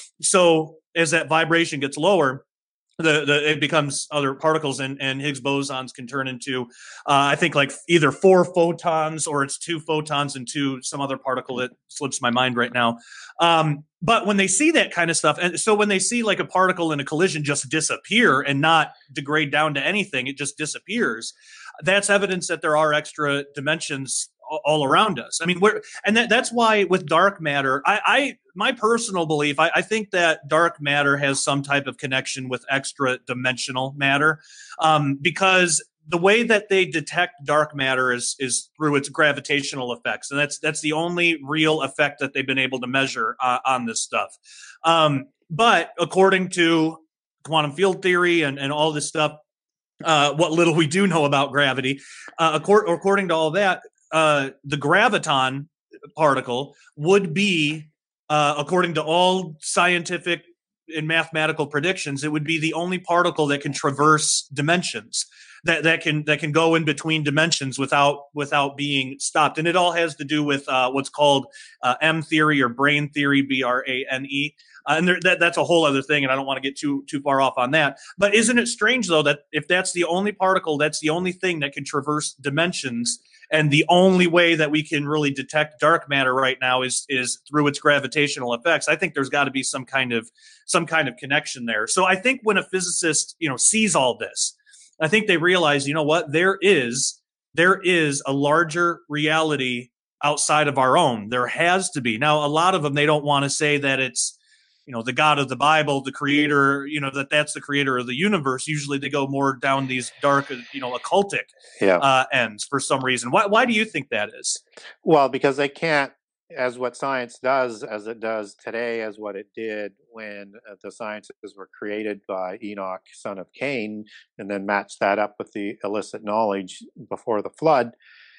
So as that vibration gets lower, The, the it becomes other particles, and, and Higgs bosons can turn into uh, I think like either four photons, or it's two photons and two some other particle that slips my mind right now. Um, but when they see that kind of stuff, and so when they see like a particle in a collision just disappear and not degrade down to anything, it just disappears. That's evidence that there are extra dimensions all around us. I mean, we're, and that, that's why with dark matter, I, I my personal belief, I, I think that dark matter has some type of connection with extra dimensional matter, um, because the way that they detect dark matter is is through its gravitational effects, and that's that's the only real effect that they've been able to measure uh, on this stuff. Um, but according to quantum field theory and, and all this stuff, uh, what little we do know about gravity, uh, according, according to all that, uh, the graviton particle would be, uh, according to all scientific and mathematical predictions, it would be the only particle that can traverse dimensions, that that can that can go in between dimensions without without being stopped. And it all has to do with uh, what's called uh, M theory, or brane theory, B R A N E. Uh, and there, that, that's a whole other thing, and I don't want to get too too far off on that. But isn't it strange, though, that if that's the only particle, that's the only thing that can traverse dimensions, and the only way that we can really detect dark matter right now is is through its gravitational effects? I think there's got to be some kind of some kind of connection there. So I think when a physicist, you know, sees all this, I think they realize, you know what, there is there is a larger reality outside of our own. There has to be. Now, a lot of them, they don't want to say that it's, you know, the God of the Bible, the creator, you know, that that's the creator of the universe. Usually they go more down these dark, you know, occultic Yeah. uh, ends for some reason. Why, why do you think that is? Well, because they can't, as what science does, as it does today, as what it did when uh, the sciences were created by Enoch, son of Cain, and then match that up with the illicit knowledge before the flood.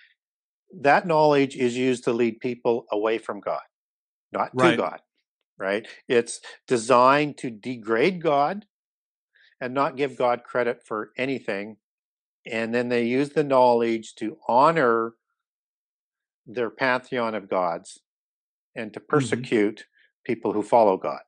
That knowledge is used to lead people away from God, not to Right. God. Right? It's designed to degrade God and not give God credit for anything. And then they use the knowledge to honor their pantheon of gods and to persecute mm-hmm. people who follow God.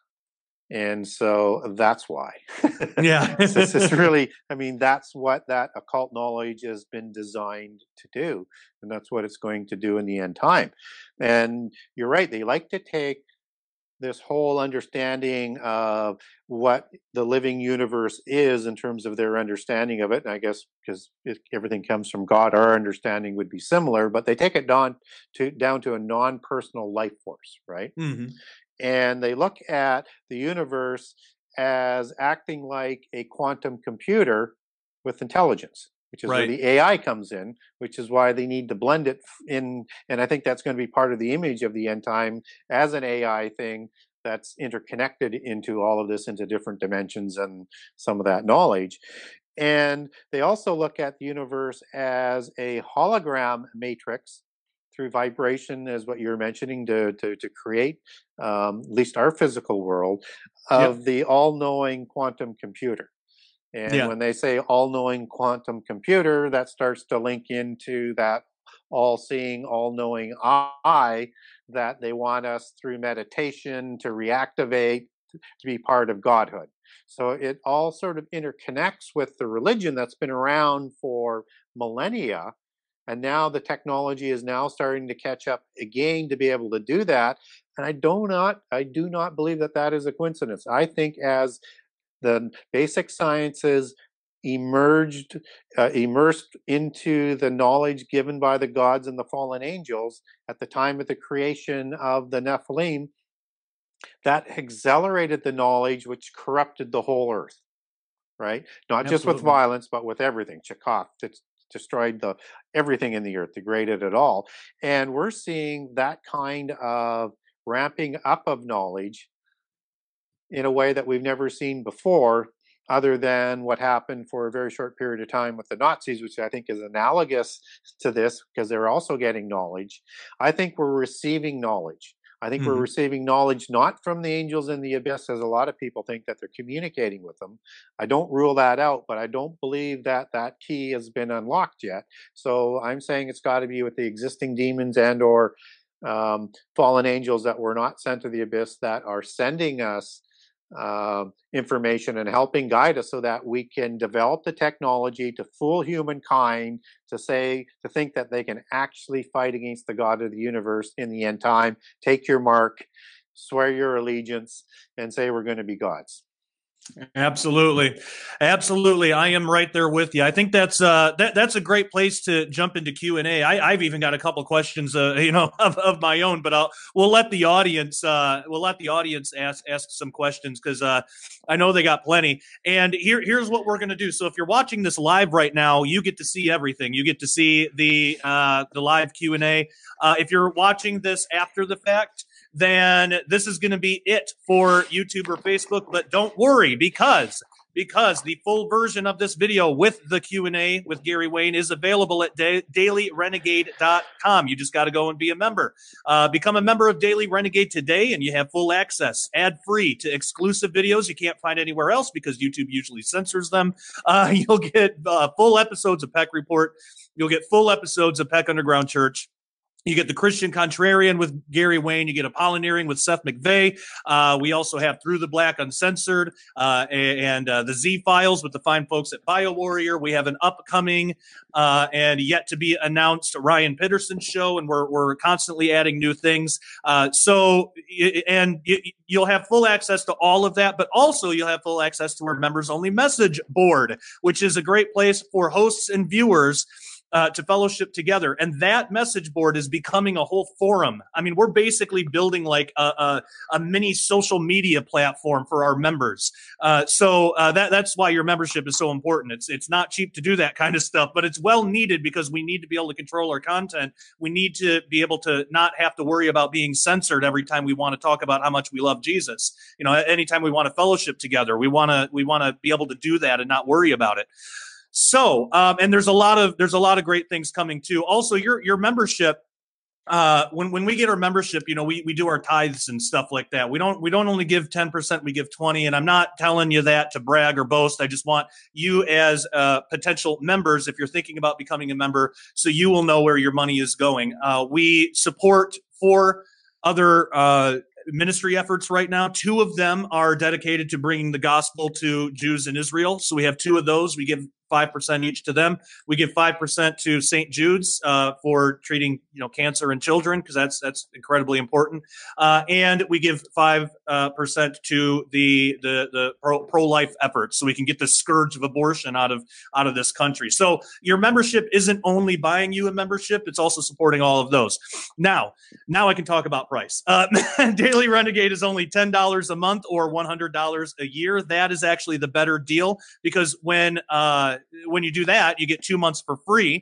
And so that's why. Yeah. This is really, I mean, that's what that occult knowledge has been designed to do. And that's what it's going to do in the end time. And you're right, they like to take this whole understanding of what the living universe is in terms of their understanding of it. And I guess because everything comes from God, our understanding would be similar, but they take it down to down to a non-personal life force, right? Mm-hmm. And they look at the universe as acting like a quantum computer with intelligence, which is right. where the A I comes in, which is why they need to blend it in. And I think that's going to be part of the image of the end time as an A I thing that's interconnected into all of this, into different dimensions and some of that knowledge. And they also look at the universe as a hologram matrix through vibration, as what you're mentioning, to, to, to create um, at least our physical world Yep. of the all-knowing quantum computer. And Yeah. when they say all-knowing quantum computer, that starts to link into that all-seeing, all-knowing eye that they want us through meditation to reactivate, to be part of Godhood. So it all sort of interconnects with the religion that's been around for millennia. And now the technology is now starting to catch up again to be able to do that. And I do not, I do not believe that that is a coincidence. I think as the basic sciences emerged, uh, immersed into the knowledge given by the gods and the fallen angels at the time of the creation of the Nephilim, that accelerated the knowledge which corrupted the whole earth, right? Not just with Absolutely. violence, but with everything. Chakaf destroyed the everything in the earth, degraded it all. And we're seeing that kind of ramping up of knowledge in a way that we've never seen before, other than what happened for a very short period of time with the Nazis, which I think is analogous to this because they're also getting knowledge. I think we're receiving knowledge. I think we're Mhm. receiving knowledge not from the angels in the abyss, as a lot of people think that they're communicating with them. I don't rule that out, but I don't believe that that key has been unlocked yet. So I'm saying it's got to be with the existing demons and or um, fallen angels that were not sent to the abyss that are sending us uh, information and helping guide us so that we can develop the technology to fool humankind to say, to think that they can actually fight against the God of the universe in the end time, take your mark, swear your allegiance, and say we're going to be gods. Absolutely. Absolutely. I am right there with you. I think that's uh that that's a great place to jump into Q and A. I, I've even got a couple questions uh you know of, of my own, but I'll we'll let the audience uh we'll let the audience ask ask some questions because uh I know they got plenty. And here here's what we're gonna do. So if you're watching this live right now, you get to see everything. You get to see the uh the live Q and A. Uh if you're watching this after the fact, then this is going to be it for YouTube or Facebook. But don't worry, because because the full version of this video with the Q and A with Gary Wayne is available at da- daily renegade dot com. You just got to go and be a member. Uh, become a member of Daily Renegade today, and you have full access, ad-free, to exclusive videos you can't find anywhere else because YouTube usually censors them. Uh, you'll get uh, full episodes of Peck Report. You'll get full episodes of Peck Underground Church. You get the Christian Contrarian with Gary Wayne. You get Apollinarian with Seth MacVeigh. Uh, we also have Through the Black Uncensored uh, and uh, the Z Files with the fine folks at BioWarrior. We have an upcoming uh, and yet to be announced Ryan Pitterson show, and we're we're constantly adding new things. Uh, so and you'll have full access to all of that, but also you'll have full access to our members only message board, which is a great place for hosts and viewers Uh, to fellowship together. And that message board is becoming a whole forum. I mean, we're basically building like a, a, a mini social media platform for our members. Uh, so uh, that that's why your membership is so important. It's it's not cheap to do that kind of stuff, but it's well needed because we need to be able to control our content. We need to be able to not have to worry about being censored every time we want to talk about how much we love Jesus. You know, anytime we want to fellowship together, we want to we want to be able to do that and not worry about it. So, um, and there's a lot of there's a lot of great things coming too. Also, your your membership. Uh, when when we get our membership, you know, we we do our tithes and stuff like that. We don't we don't only give ten percent, we give twenty. And I'm not telling you that to brag or boast. I just want you as uh, potential members, if you're thinking about becoming a member, so you will know where your money is going. Uh, we support four other uh, ministry efforts right now. Two of them are dedicated to bringing the gospel to Jews in Israel. So we have two of those. We give five percent each to them. We give five percent to Saint Jude's uh, for treating, you know, cancer in children, because that's that's incredibly important. Uh, and we give five percent uh, to the the the pro, pro-life efforts, so we can get the scourge of abortion out of out of this country. So your membership isn't only buying you a membership; it's also supporting all of those. Now, now I can talk about price. Uh, Daily Renegade is only ten dollars a month or one hundred dollars a year. That is actually the better deal, because when uh, when you do that, you get two months for free.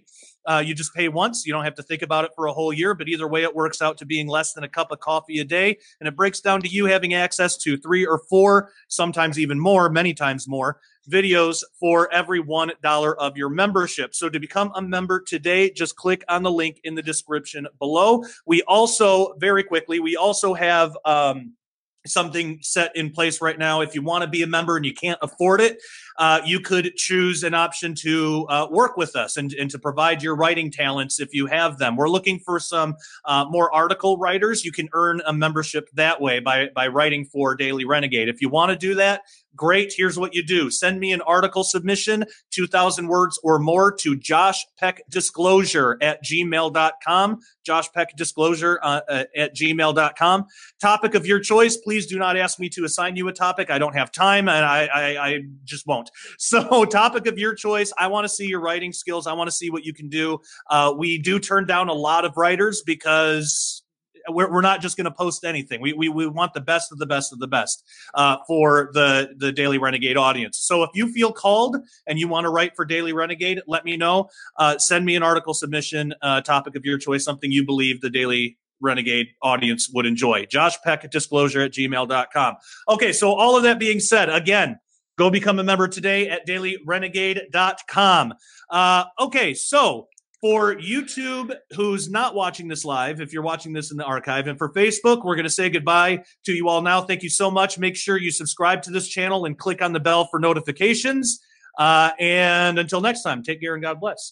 Uh, you just pay once. You don't have to think about it for a whole year, but either way, it works out to being less than a cup of coffee a day. And it breaks down to you having access to three or four, sometimes even more, many times more videos for every one dollar of your membership. So to become a member today, just click on the link in the description below. We also, very quickly, we also have um, something set in place right now. If you want to be a member and you can't afford it, uh, you could choose an option to uh, work with us and, and to provide your writing talents if you have them. We're looking for some uh, more article writers. You can earn a membership that way by, by writing for Daily Renegade. If you want to do that, great. Here's what you do. Send me an article submission, two thousand words or more, to Josh Peck Disclosure at gmail dot com. Josh Peck Disclosure uh, uh, at gmail dot com. Topic of your choice. Please do not ask me to assign you a topic. I don't have time, and I, I, I just won't. So topic of your choice. I want to see your writing skills. I want to see what you can do. Uh, we do turn down a lot of writers because we're, we're not just going to post anything. We, we we want the best of the best of the best uh, for the, the Daily Renegade audience. So if you feel called and you want to write for Daily Renegade, let me know. Uh, send me an article submission, uh, topic of your choice, something you believe the Daily Renegade audience would enjoy. Josh Peck at disclosure at gmail dot com. Okay, so all of that being said, again, go become a member today at daily renegade dot com. Uh, okay, so for YouTube, who's not watching this live, if you're watching this in the archive, and for Facebook, we're going to say goodbye to you all now. Thank you so much. Make sure you subscribe to this channel and click on the bell for notifications. Uh, and until next time, take care and God bless.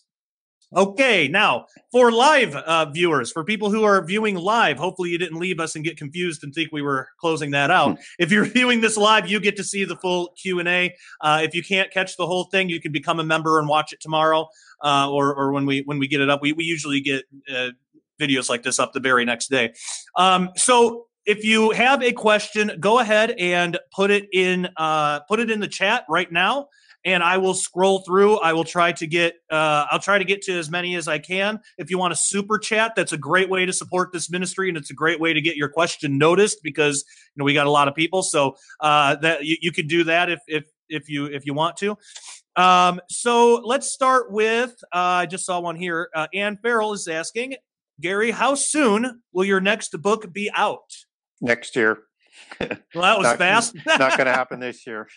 Okay, now for live uh, viewers, for people who are viewing live, hopefully you didn't leave us and get confused and think we were closing that out. If you're viewing this live, you get to see the full Q and A. Uh, if you can't catch the whole thing, you can become a member and watch it tomorrow, uh, or or when we when we get it up. We we usually get uh, videos like this up the very next day. Um, so if you have a question, go ahead and put it in uh, put it in the chat right now. And I will scroll through. I will try to get. Uh, I'll try to get to as many as I can. If you want a super chat, that's a great way to support this ministry, and it's a great way to get your question noticed because you know we got a lot of people. So uh, that you, you could do that if if if you if you want to. Um, so let's start with. Uh, I just saw one here. Uh, Ann Farrell is asking, Gary, how soon will your next book be out? Next year. Well, that was not, fast. Not going to happen this year.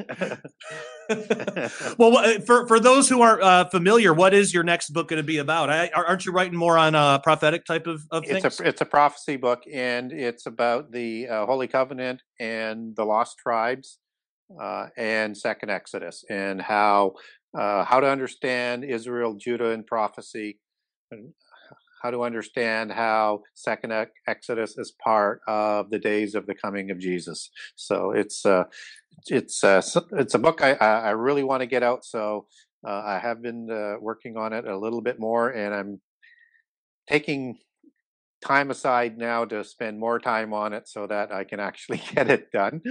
Well, for for those who aren't uh, familiar, what is your next book going to be about? I, aren't you writing more on a prophetic type of, of things? It's a it's a prophecy book, and it's about the uh, Holy Covenant and the lost tribes, uh, and Second Exodus, and how uh, how to understand Israel, Judah, and prophecy. And how to understand how Second Exodus is part of the days of the coming of Jesus. So it's uh, it's uh, it's a book I, I really want to get out. So uh, I have been uh, working on it a little bit more, and I'm taking time aside now to spend more time on it so that I can actually get it done.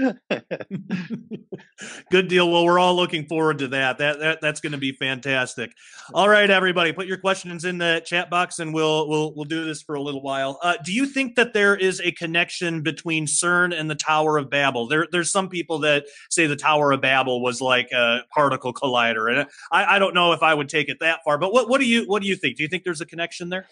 Good deal. Well, we're all looking forward to that. That, that that's going to be fantastic. All right, everybody, put your questions in the chat box, and we'll we'll we'll do this for a little while. Uh, do you think that there is a connection between CERN and the Tower of Babel? There, there's some people that say the Tower of Babel was like a particle collider, and I, I don't know if I would take it that far. But what what do you what do you think? Do you think there's a connection there?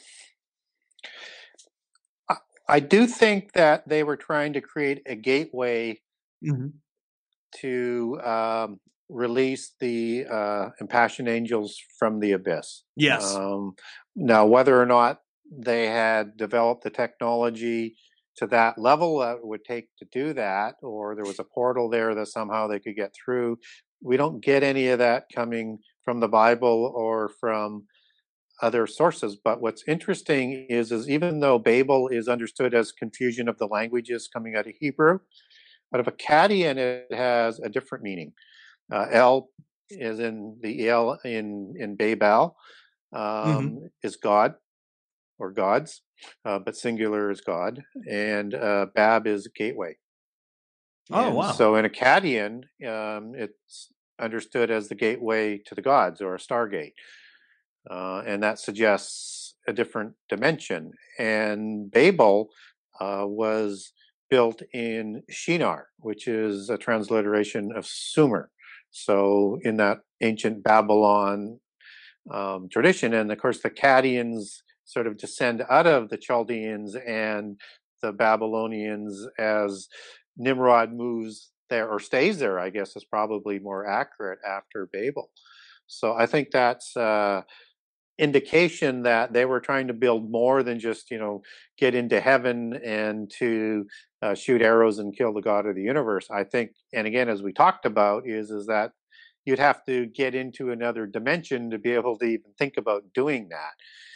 I do think that they were trying to create a gateway mm-hmm. to um, release the uh, impassioned angels from the abyss. Yes. Um, now, whether or not they had developed the technology to that level that it would take to do that, or there was a portal there that somehow they could get through, we don't get any of that coming from the Bible or from other sources. But what's interesting is, is even though Babel is understood as confusion of the languages coming out of Hebrew, out of Akkadian it has a different meaning. Uh, El is in the El in in Babel um, mm-hmm. is God or gods, uh, but singular is God, and uh, Bab is gateway. Oh, and wow! So in Akkadian, um, it's understood as the gateway to the gods or a stargate. Uh, and that suggests a different dimension. And Babel uh, was built in Shinar, which is a transliteration of Sumer. So in that ancient Babylon um, tradition. And of course, the Chaldeans sort of descend out of the Chaldeans and the Babylonians as Nimrod moves there or stays there, I guess is probably more accurate after Babel. So I think that's uh, indication that they were trying to build more than just, you know, get into heaven and to uh, shoot arrows and kill the God of the universe. I think, and again, as we talked about, is is that you'd have to get into another dimension to be able to even think about doing that.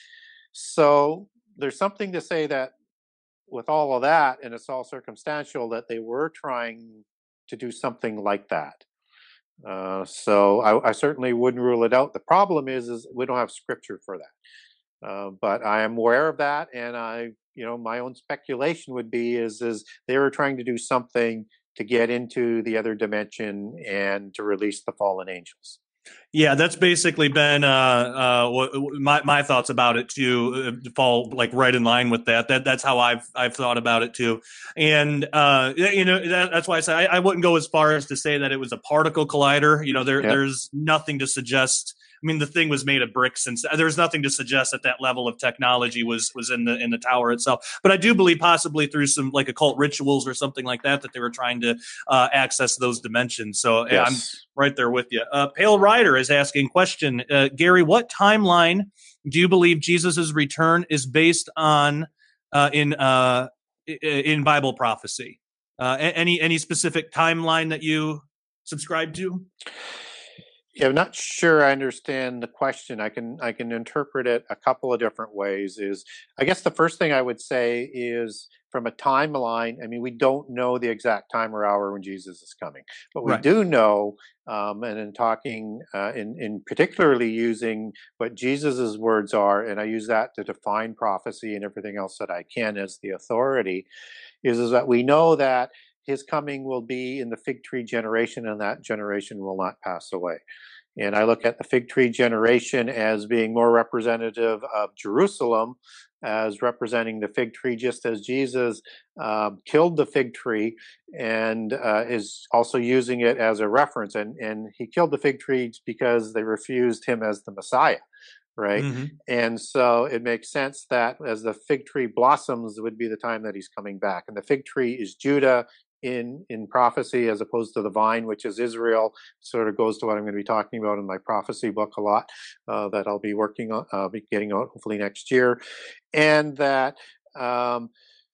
So there's something to say that with all of that, and it's all circumstantial, that they were trying to do something like that. Uh, so I, I certainly wouldn't rule it out. The problem is, is we don't have scripture for that. Uh, but I am aware of that, and I, you know, my own speculation would be is is they were trying to do something to get into the other dimension and to release the fallen angels. Yeah, that's basically been uh, uh, my my thoughts about it too. Uh, fall like right in line with that. That that's how I've I've thought about it too. And uh, you know that, that's why I say I, I wouldn't go as far as to say that it was a particle collider. You know, there Yeah. there's nothing to suggest. I mean, the thing was made of bricks, and there's nothing to suggest that that level of technology was was in the in the tower itself. But I do believe possibly through some like occult rituals or something like that that they were trying to uh, access those dimensions. So yeah, I'm Yes. right there with you. Uh, Pale Rider is asking question, uh, Gary, what timeline do you believe Jesus's return is based on uh, in uh, in Bible prophecy? Uh, any any specific timeline that you subscribe to? Yeah, I'm not sure I understand the question. I can I can interpret it a couple of different ways. Is I guess the first thing I would say is from a timeline. I mean, we don't know the exact time or hour when Jesus is coming, but we Right. do know, um, and in talking, uh, in in particularly using what Jesus's words are, and I use that to define prophecy and everything else that I can as the authority, is is that we know that his coming will be in the fig tree generation, and that generation will not pass away. And I look at the fig tree generation as being more representative of Jerusalem, as representing the fig tree, just as Jesus um, killed the fig tree and uh, is also using it as a reference. And, and he killed the fig tree because they refused him as the Messiah. Right. Mm-hmm. And so it makes sense that as the fig tree blossoms would be the time that he's coming back. And the fig tree is Judah in in prophecy, as opposed to the vine, which is Israel. Sort of goes to what I'm going to be talking about in my prophecy book a lot, uh, that I'll be working on, uh, be getting out hopefully next year. And that um,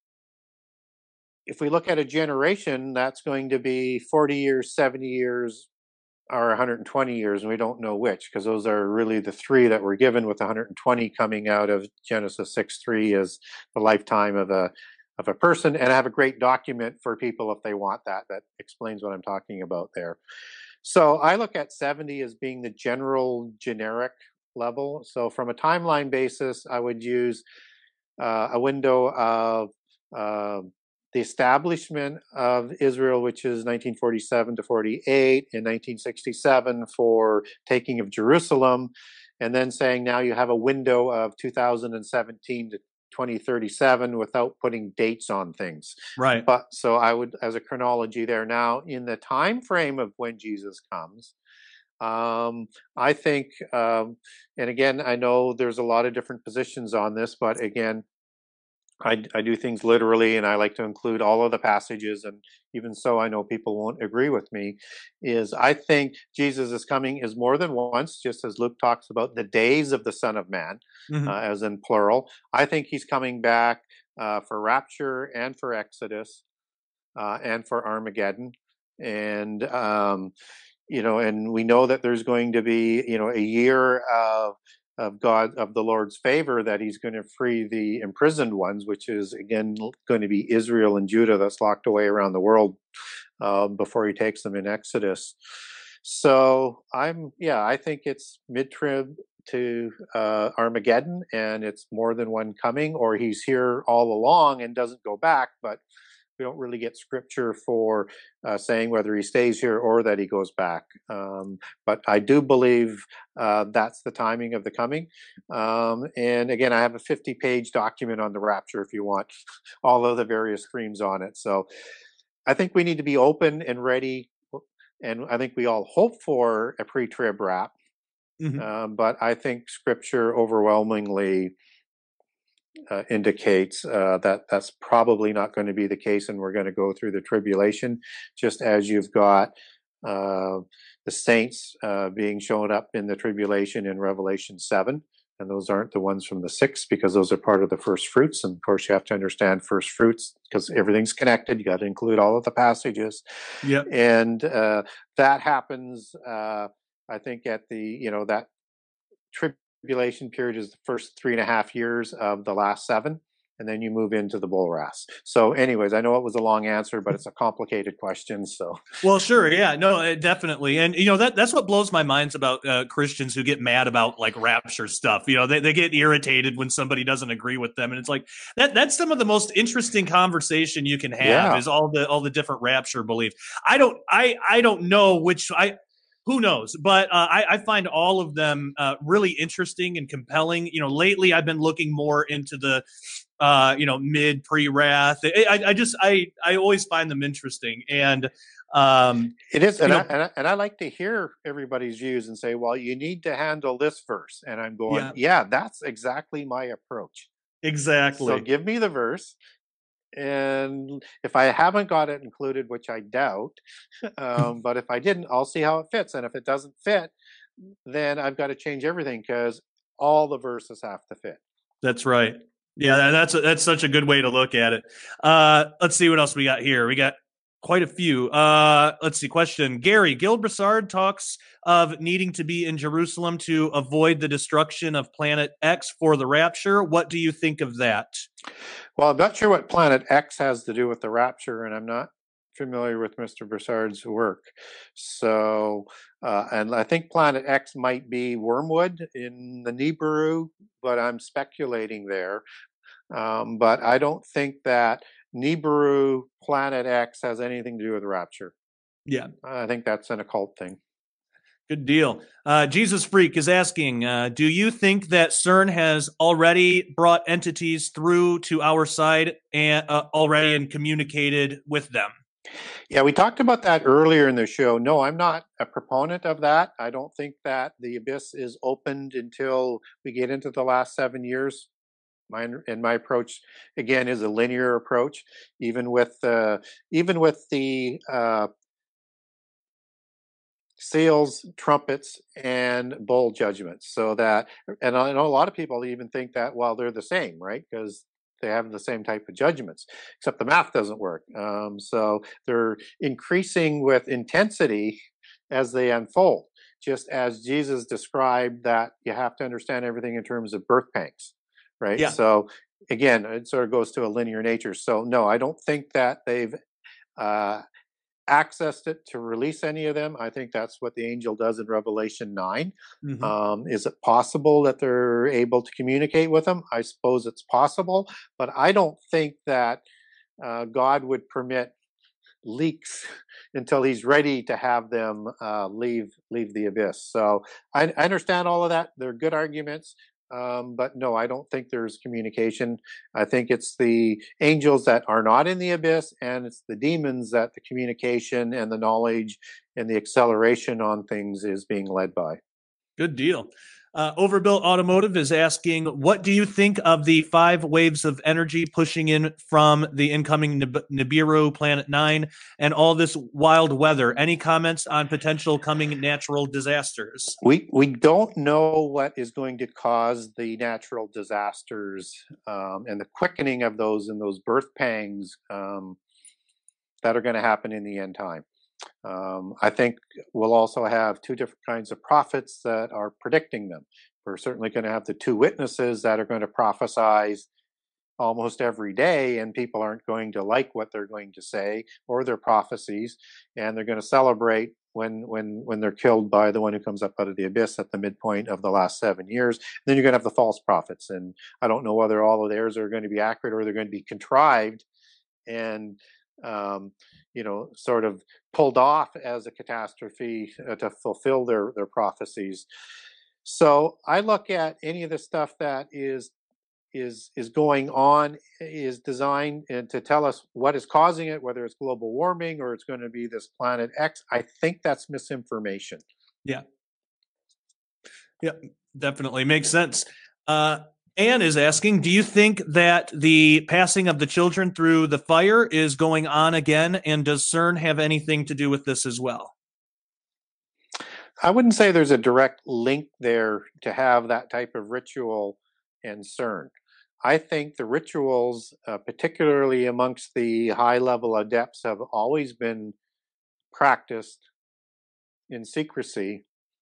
if we look at a generation, that's going to be forty years, seventy years, or one hundred twenty years, and we don't know which, because those are really the three that we're given, with one hundred twenty coming out of Genesis six three as the lifetime of a of a person. And I have a great document for people if they want that, that explains what I'm talking about there. So I look at seventy as being the general generic level. So from a timeline basis, I would use uh, a window of uh, the establishment of Israel, which is nineteen forty-seven to forty-eight, and nineteen sixty-seven for taking of Jerusalem, and then saying now you have a window of two thousand seventeen to twenty thirty-seven without putting dates on things. Right. But so I would, as a chronology there, now in the time frame of when Jesus comes, um, I think, um, and again, I know there's a lot of different positions on this, but again, I, I do things literally, and I like to include all of the passages. And even so, I know people won't agree with me. Is I think Jesus is coming is more than once, just as Luke talks about the days of the Son of Man, Mm-hmm. uh, as in plural. I think he's coming back uh, for rapture and for Exodus uh, and for Armageddon. And um, you know, and we know that there's going to be, you know, a year of of God, of the Lord's favor, that he's going to free the imprisoned ones, which is again going to be Israel and Judah that's locked away around the world uh, before he takes them in Exodus. So I'm, yeah, I think it's mid-trib to uh, Armageddon, and it's more than one coming, or he's here all along and doesn't go back, but we don't really get scripture for uh, saying whether he stays here or that he goes back. Um, but I do believe uh, that's the timing of the coming. Um, and again, I have a fifty page document on the rapture if you want all of the various streams on it. So I think we need to be open and ready. And I think we all hope for a pre-trib rap. Hmm. Um, but I think Scripture overwhelmingly uh, indicates uh, that that's probably not going to be the case, and we're going to go through the tribulation, just as you've got uh, the saints uh, being shown up in the tribulation in Revelation seven. And those aren't the ones from the six, because those are part of the first fruits. And of course, you have to understand first fruits because everything's connected. You got to include all of the passages. Yep. And uh, that happens, uh, I think, at the, you know, that tribulation period is the first three and a half years of the last seven, and then you move into the bull wrath. So anyways, I know it was a long answer, but it's a complicated question. So Well, sure, yeah, no, uh, definitely, and you know that that's what blows my mind about uh, Christians who get mad about like rapture stuff. You know, they they get irritated when somebody doesn't agree with them, and it's like that. That's some of the most interesting conversation you can have yeah, is all the all the different rapture beliefs. I don't, I I don't know which I. Who knows? But uh, I, I find all of them uh, really interesting and compelling. You know, lately I've been looking more into the uh, you know, mid pre wrath. I, I just I I always find them interesting, and um, it is, you and I, know, and I and I like to hear everybody's views and say, well, you need to handle this verse, and I'm going, yeah, yeah, that's exactly my approach. So exactly. give me the verse, and if I haven't got it included, which I doubt, um, but if I didn't, I'll see how it fits, and if it doesn't fit, then I've got to change everything because all the verses have to fit. That's right. Yeah, that's a, that's such a good way to look at it. Uh, let's see what else we got here. We got quite a few. Uh, let's see. Question: Gary Gil Broussard talks of needing to be in Jerusalem to avoid the destruction of Planet X for the rapture. What do you think of that? Well, I'm not sure what Planet X has to do with the rapture, and I'm not familiar with Mister Broussard's work. So, uh, and I think Planet X might be Wormwood in the Nibiru, but I'm speculating there. Um, but I don't think that Nibiru Planet X has anything to do with rapture. Yeah. I think that's an occult thing. Good deal. Uh, Jesus Freak is asking, uh, do you think that CERN has already brought entities through to our side and uh, already and communicated with them? Yeah, we talked about that earlier in the show. No, I'm not a proponent of that. I don't think that the abyss is opened until we get into the last seven years. My and my approach again is a linear approach, even with uh, even with the uh, seals, trumpets, and bowl judgments. So that, and I know a lot of people even think that, well, they're the same, right? Because they have the same type of judgments, except the math doesn't work. Um, so they're increasing with intensity as they unfold, just as Jesus described that you have to understand everything in terms of birth pangs, right? Yeah. So again, it sort of goes to a linear nature. So no, I don't think that they've uh, accessed it to release any of them. I think that's what the angel does in Revelation nine. Mm-hmm. Um, is it possible that they're able to communicate with them? I suppose it's possible, but I don't think that uh, God would permit leaks until he's ready to have them uh, leave leave the abyss. So I, I understand all of that. They're good arguments. Um, but no, I don't think there's communication. I think it's the angels that are not in the abyss, and it's the demons that the communication and the knowledge and the acceleration on things is being led by. Good deal. Uh, Overbuilt Automotive is asking, what do you think of the five waves of energy pushing in from the incoming Nib- Nibiru Planet Nine and all this wild weather? Any comments on potential coming natural disasters? We we don't know what is going to cause the natural disasters um, and the quickening of those and those birth pangs um, that are going to happen in the end time. Um, I think we'll also have two different kinds of prophets that are predicting them. We're certainly going to have the two witnesses that are going to prophesize almost every day, and people aren't going to like what they're going to say or their prophecies, and they're going to celebrate when when when they're killed by the one who comes up out of the abyss at the midpoint of the last seven years. And then you're going to have the false prophets, and I don't know whether all of theirs are going to be accurate or they're going to be contrived and um, you know, sort of pulled off as a catastrophe uh, to fulfill their their prophecies. So I look at any of the stuff that is is is going on is designed to tell us what is causing it, whether it's global warming or it's going to be this planet X. I think that's misinformation. Yeah. Yeah, definitely makes sense. Uh, Anne is asking, do you think that the passing of the children through the fire is going on again? And does CERN have anything to do with this as well? I wouldn't say there's a direct link there to have that type of ritual and CERN. I think the rituals, uh, particularly amongst the high level adepts, have always been practiced in secrecy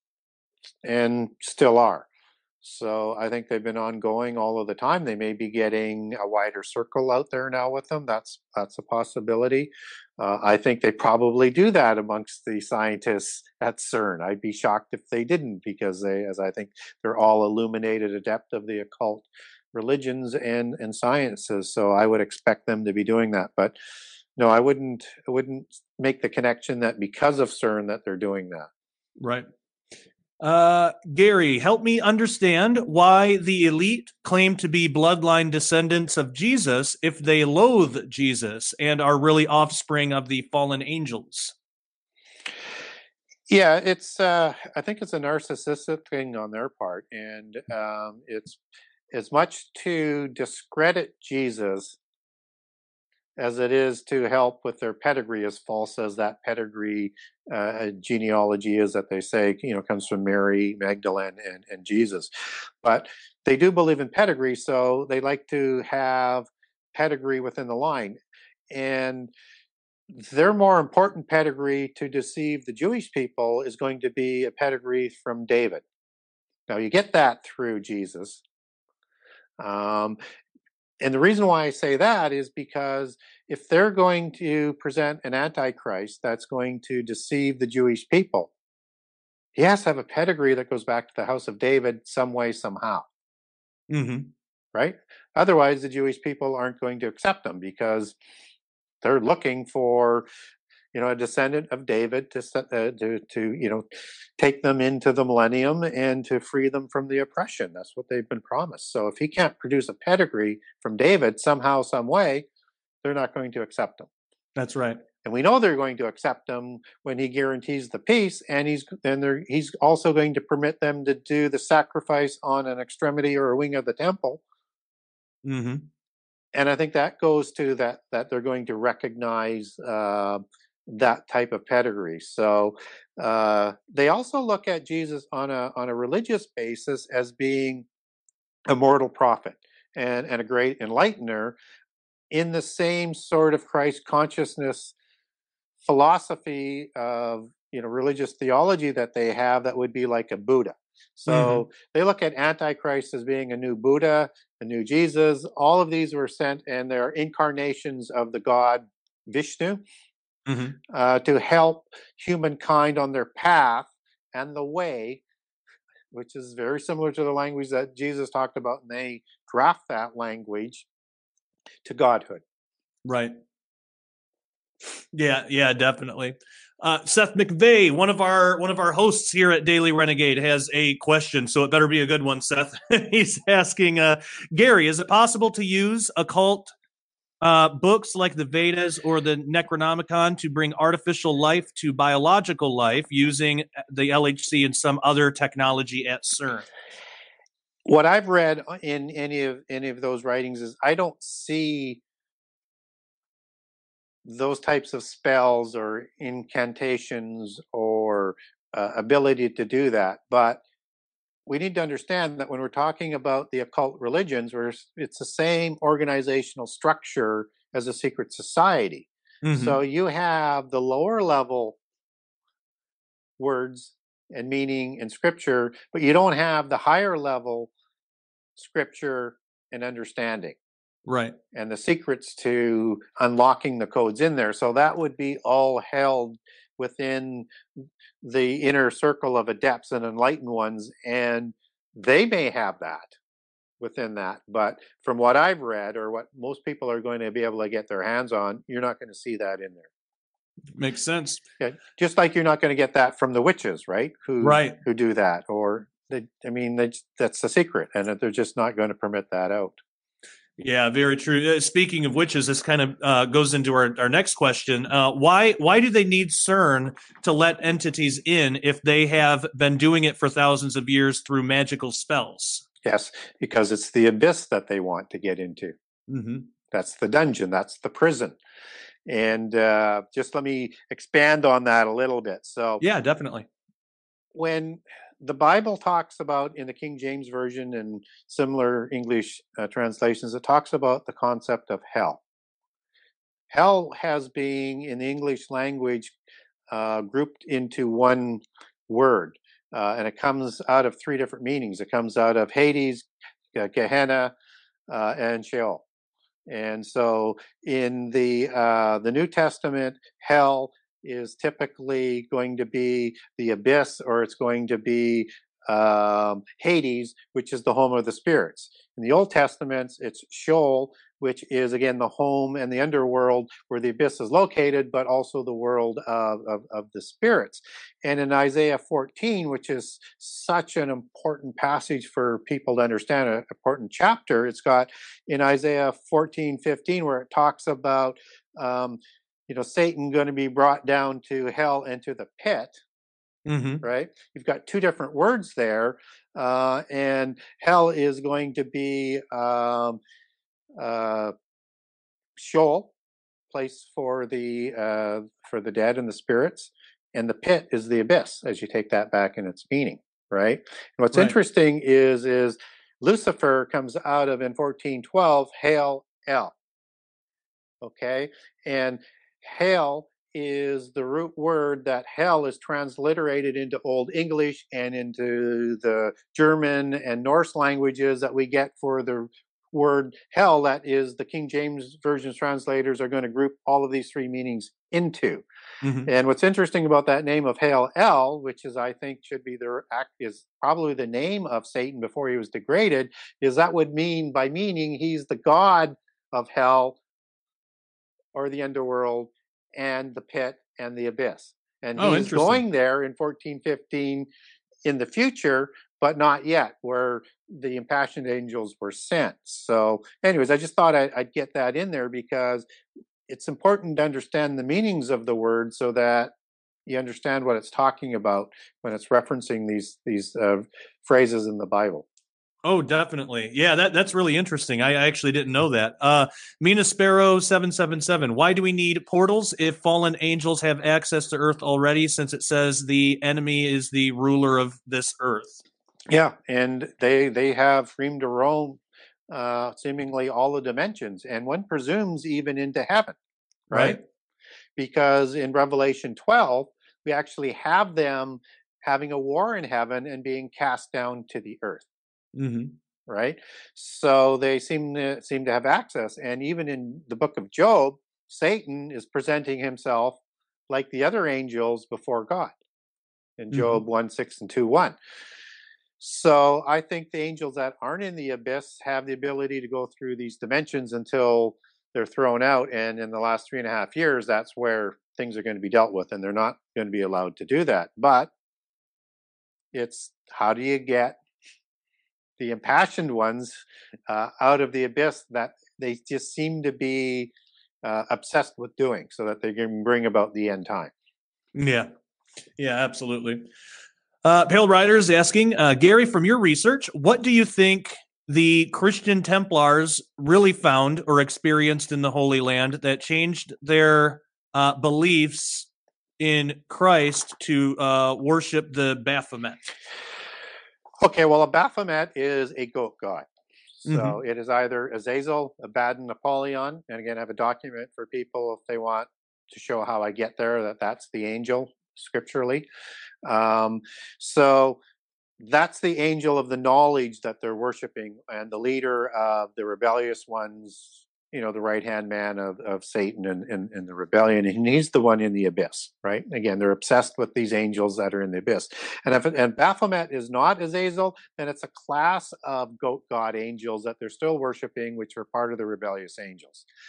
and still are. So I think they've been ongoing all of the time. They may be getting a wider circle out there now with them. That's that's a possibility. Uh, I think they probably do that amongst the scientists at CERN. I'd be shocked if they didn't, because they, as I think, they're all illuminated adept of the occult religions and and sciences. So I would expect them to be doing that. But no, I wouldn't. I wouldn't make the connection that because of CERN that they're doing that. Right. Uh, Gary, help me understand why the elite claim to be bloodline descendants of Jesus if they loathe Jesus and are really offspring of the fallen angels. Yeah, it's. Uh, I think it's a narcissistic thing on their part, and um, it's as much to discredit Jesus as it is to help with their pedigree, as false as that pedigree uh, genealogy is that they say, you know, comes from Mary, Magdalene, and, and Jesus. But they do believe in pedigree, so they like to have pedigree within the line. And their more important pedigree to deceive the Jewish people is going to be a pedigree from David. Now, you get that through Jesus. Um, And the reason why I say that is because if they're going to present an antichrist that's going to deceive the Jewish people, he has to have a pedigree that goes back to the house of David some way, somehow. Mm-hmm. Right? Otherwise, the Jewish people aren't going to accept him, because they're looking for, you know, a descendant of David to uh, to to you know take them into the millennium and to free them from the oppression. That's what they've been promised. So if he can't produce a pedigree from David somehow, some way, they're not going to accept him. That's right. And we know they're going to accept him when he guarantees the peace, and he's and they're, he's also going to permit them to do the sacrifice on an extremity or a wing of the temple. Mm-hmm. And I think that goes to that that they're going to recognize uh, that type of pedigree. So uh, they also look at Jesus on a on a religious basis as being a mortal prophet and, and a great enlightener, in the same sort of Christ consciousness philosophy of, you know, religious theology that they have, that would be like a Buddha. So mm-hmm. they look at Antichrist as being a new Buddha, a new Jesus. All of these were sent, and they're incarnations of the god Vishnu, mm-hmm. uh, to help humankind on their path and the way, which is very similar to the language that Jesus talked about, and they draft that language to godhood. Right. Yeah, yeah, definitely. Uh, Seth McVeigh, one of our one of our hosts here at Daily Renegade, has a question, so it better be a good one, Seth. He's asking, uh, Gary, is it possible to use occult uh, books like the Vedas or the Necronomicon to bring artificial life to biological life using the L H C and some other technology at CERN? What I've read in any of any of those writings is I don't see those types of spells or incantations or uh, ability to do that. But we need to understand that when we're talking about the occult religions, where it's the same organizational structure as a secret society. Mm-hmm. So you have the lower level words and meaning in scripture, but you don't have the higher level scripture and understanding. Right. And the secrets to unlocking the codes in there. So that would be all held within the inner circle of adepts and enlightened ones. And they may have that within that. But from what I've read, or what most people are going to be able to get their hands on, you're not going to see that in there. Makes sense. Yeah, just like you're not going to get that from the witches, right? Who, right. who do that. Or, they, I mean, they, that's the secret. And they're just not going to permit that out. Yeah, very true. Uh, speaking of witches, this kind of uh, goes into our, our next question. Uh, why why do they need CERN to let entities in if they have been doing it for thousands of years through magical spells? Yes, because it's the abyss that they want to get into. Mm-hmm. That's the dungeon, that's the prison. And uh, just let me expand on that a little bit. So, Yeah, definitely. when the Bible talks about, in the King James Version and similar English uh, translations, it talks about the concept of hell. Hell has been, in the English language, uh, grouped into one word, uh, and it comes out of three different meanings. It comes out of Hades, uh, Gehenna, uh, and Sheol. And so, in the uh, the New Testament, hell is typically going to be the abyss, or it's going to be um, Hades, which is the home of the spirits. In the Old Testament, it's Sheol, which is again the home and the underworld where the abyss is located, but also the world of, of, of the spirits. And in Isaiah fourteen, which is such an important passage for people to understand, an important chapter, it's got in Isaiah fourteen fifteen, where it talks about um, you know, Satan going to be brought down to hell and to the pit. Mm-hmm. Right? You've got two different words there, uh, and hell is going to be um, uh, Sheol, place for the uh, for the dead and the spirits, and the pit is the abyss, as you take that back in its meaning. Right? And what's Right. interesting is is Lucifer comes out of, in fourteen twelve, Hail El. Okay, and Hail is the root word that hell is transliterated into Old English and into the German and Norse languages that we get for the word hell. That is, the King James Version translators are going to group all of these three meanings into. Mm-hmm. And what's interesting about that name of Hail El, which is, I think, should be the act is probably the name of Satan before he was degraded, is that would mean, by meaning, he's the god of hell, or the underworld, and the pit and the abyss. And Oh, he's interesting. going there in fourteen fifteen in the future, but not yet, where the impassioned angels were sent. So, anyways, I just thought I'd, I'd get that in there because it's important to understand the meanings of the word so that you understand what it's talking about when it's referencing these these uh, phrases in the Bible. Oh, definitely. Yeah, that that's really interesting. I, I actually didn't know that. Uh, Mina Sparrow seven seven seven. Why do we need portals if fallen angels have access to Earth already? Since it says the enemy is the ruler of this Earth. Yeah, and they they have freedom to roam, uh, seemingly all the dimensions, and one presumes even into heaven, right? Right. Because in Revelation twelve, we actually have them having a war in heaven and being cast down to the earth, Mm-hmm. right? So they seem to seem to have access, and even in the book of Job, Satan is presenting himself like the other angels before God in Mm-hmm. Job one six and two one. So I think the angels that aren't in the abyss have the ability to go through these dimensions until they're thrown out. And in the last three and a half years, that's where things are going to be dealt with, and they're not going to be allowed to do that. But it's, how do you get the impassioned ones uh, out of the abyss that they just seem to be uh, obsessed with doing, so that they can bring about the end time? Yeah. Yeah, absolutely. Uh, Pale Rider is asking, uh, Gary, from your research, what do you think the Christian Templars really found or experienced in the Holy Land that changed their uh, beliefs in Christ to uh, worship the Baphomet? Okay, well, a Baphomet is a goat god. So Mm-hmm. it is either Azazel, Abaddon, Apollyon. And again, I have a document for people if they want to show how I get there, that that's the angel scripturally. Um, so that's the angel of the knowledge that they're worshiping, and the leader of the rebellious ones, you know, the right-hand man of, of Satan and, and, and the rebellion. And he's the one in the abyss, right? Again, they're obsessed with these angels that are in the abyss. And if and Baphomet is not Azazel, then it's a class of goat god angels that they're still worshiping, which are part of the rebellious angels.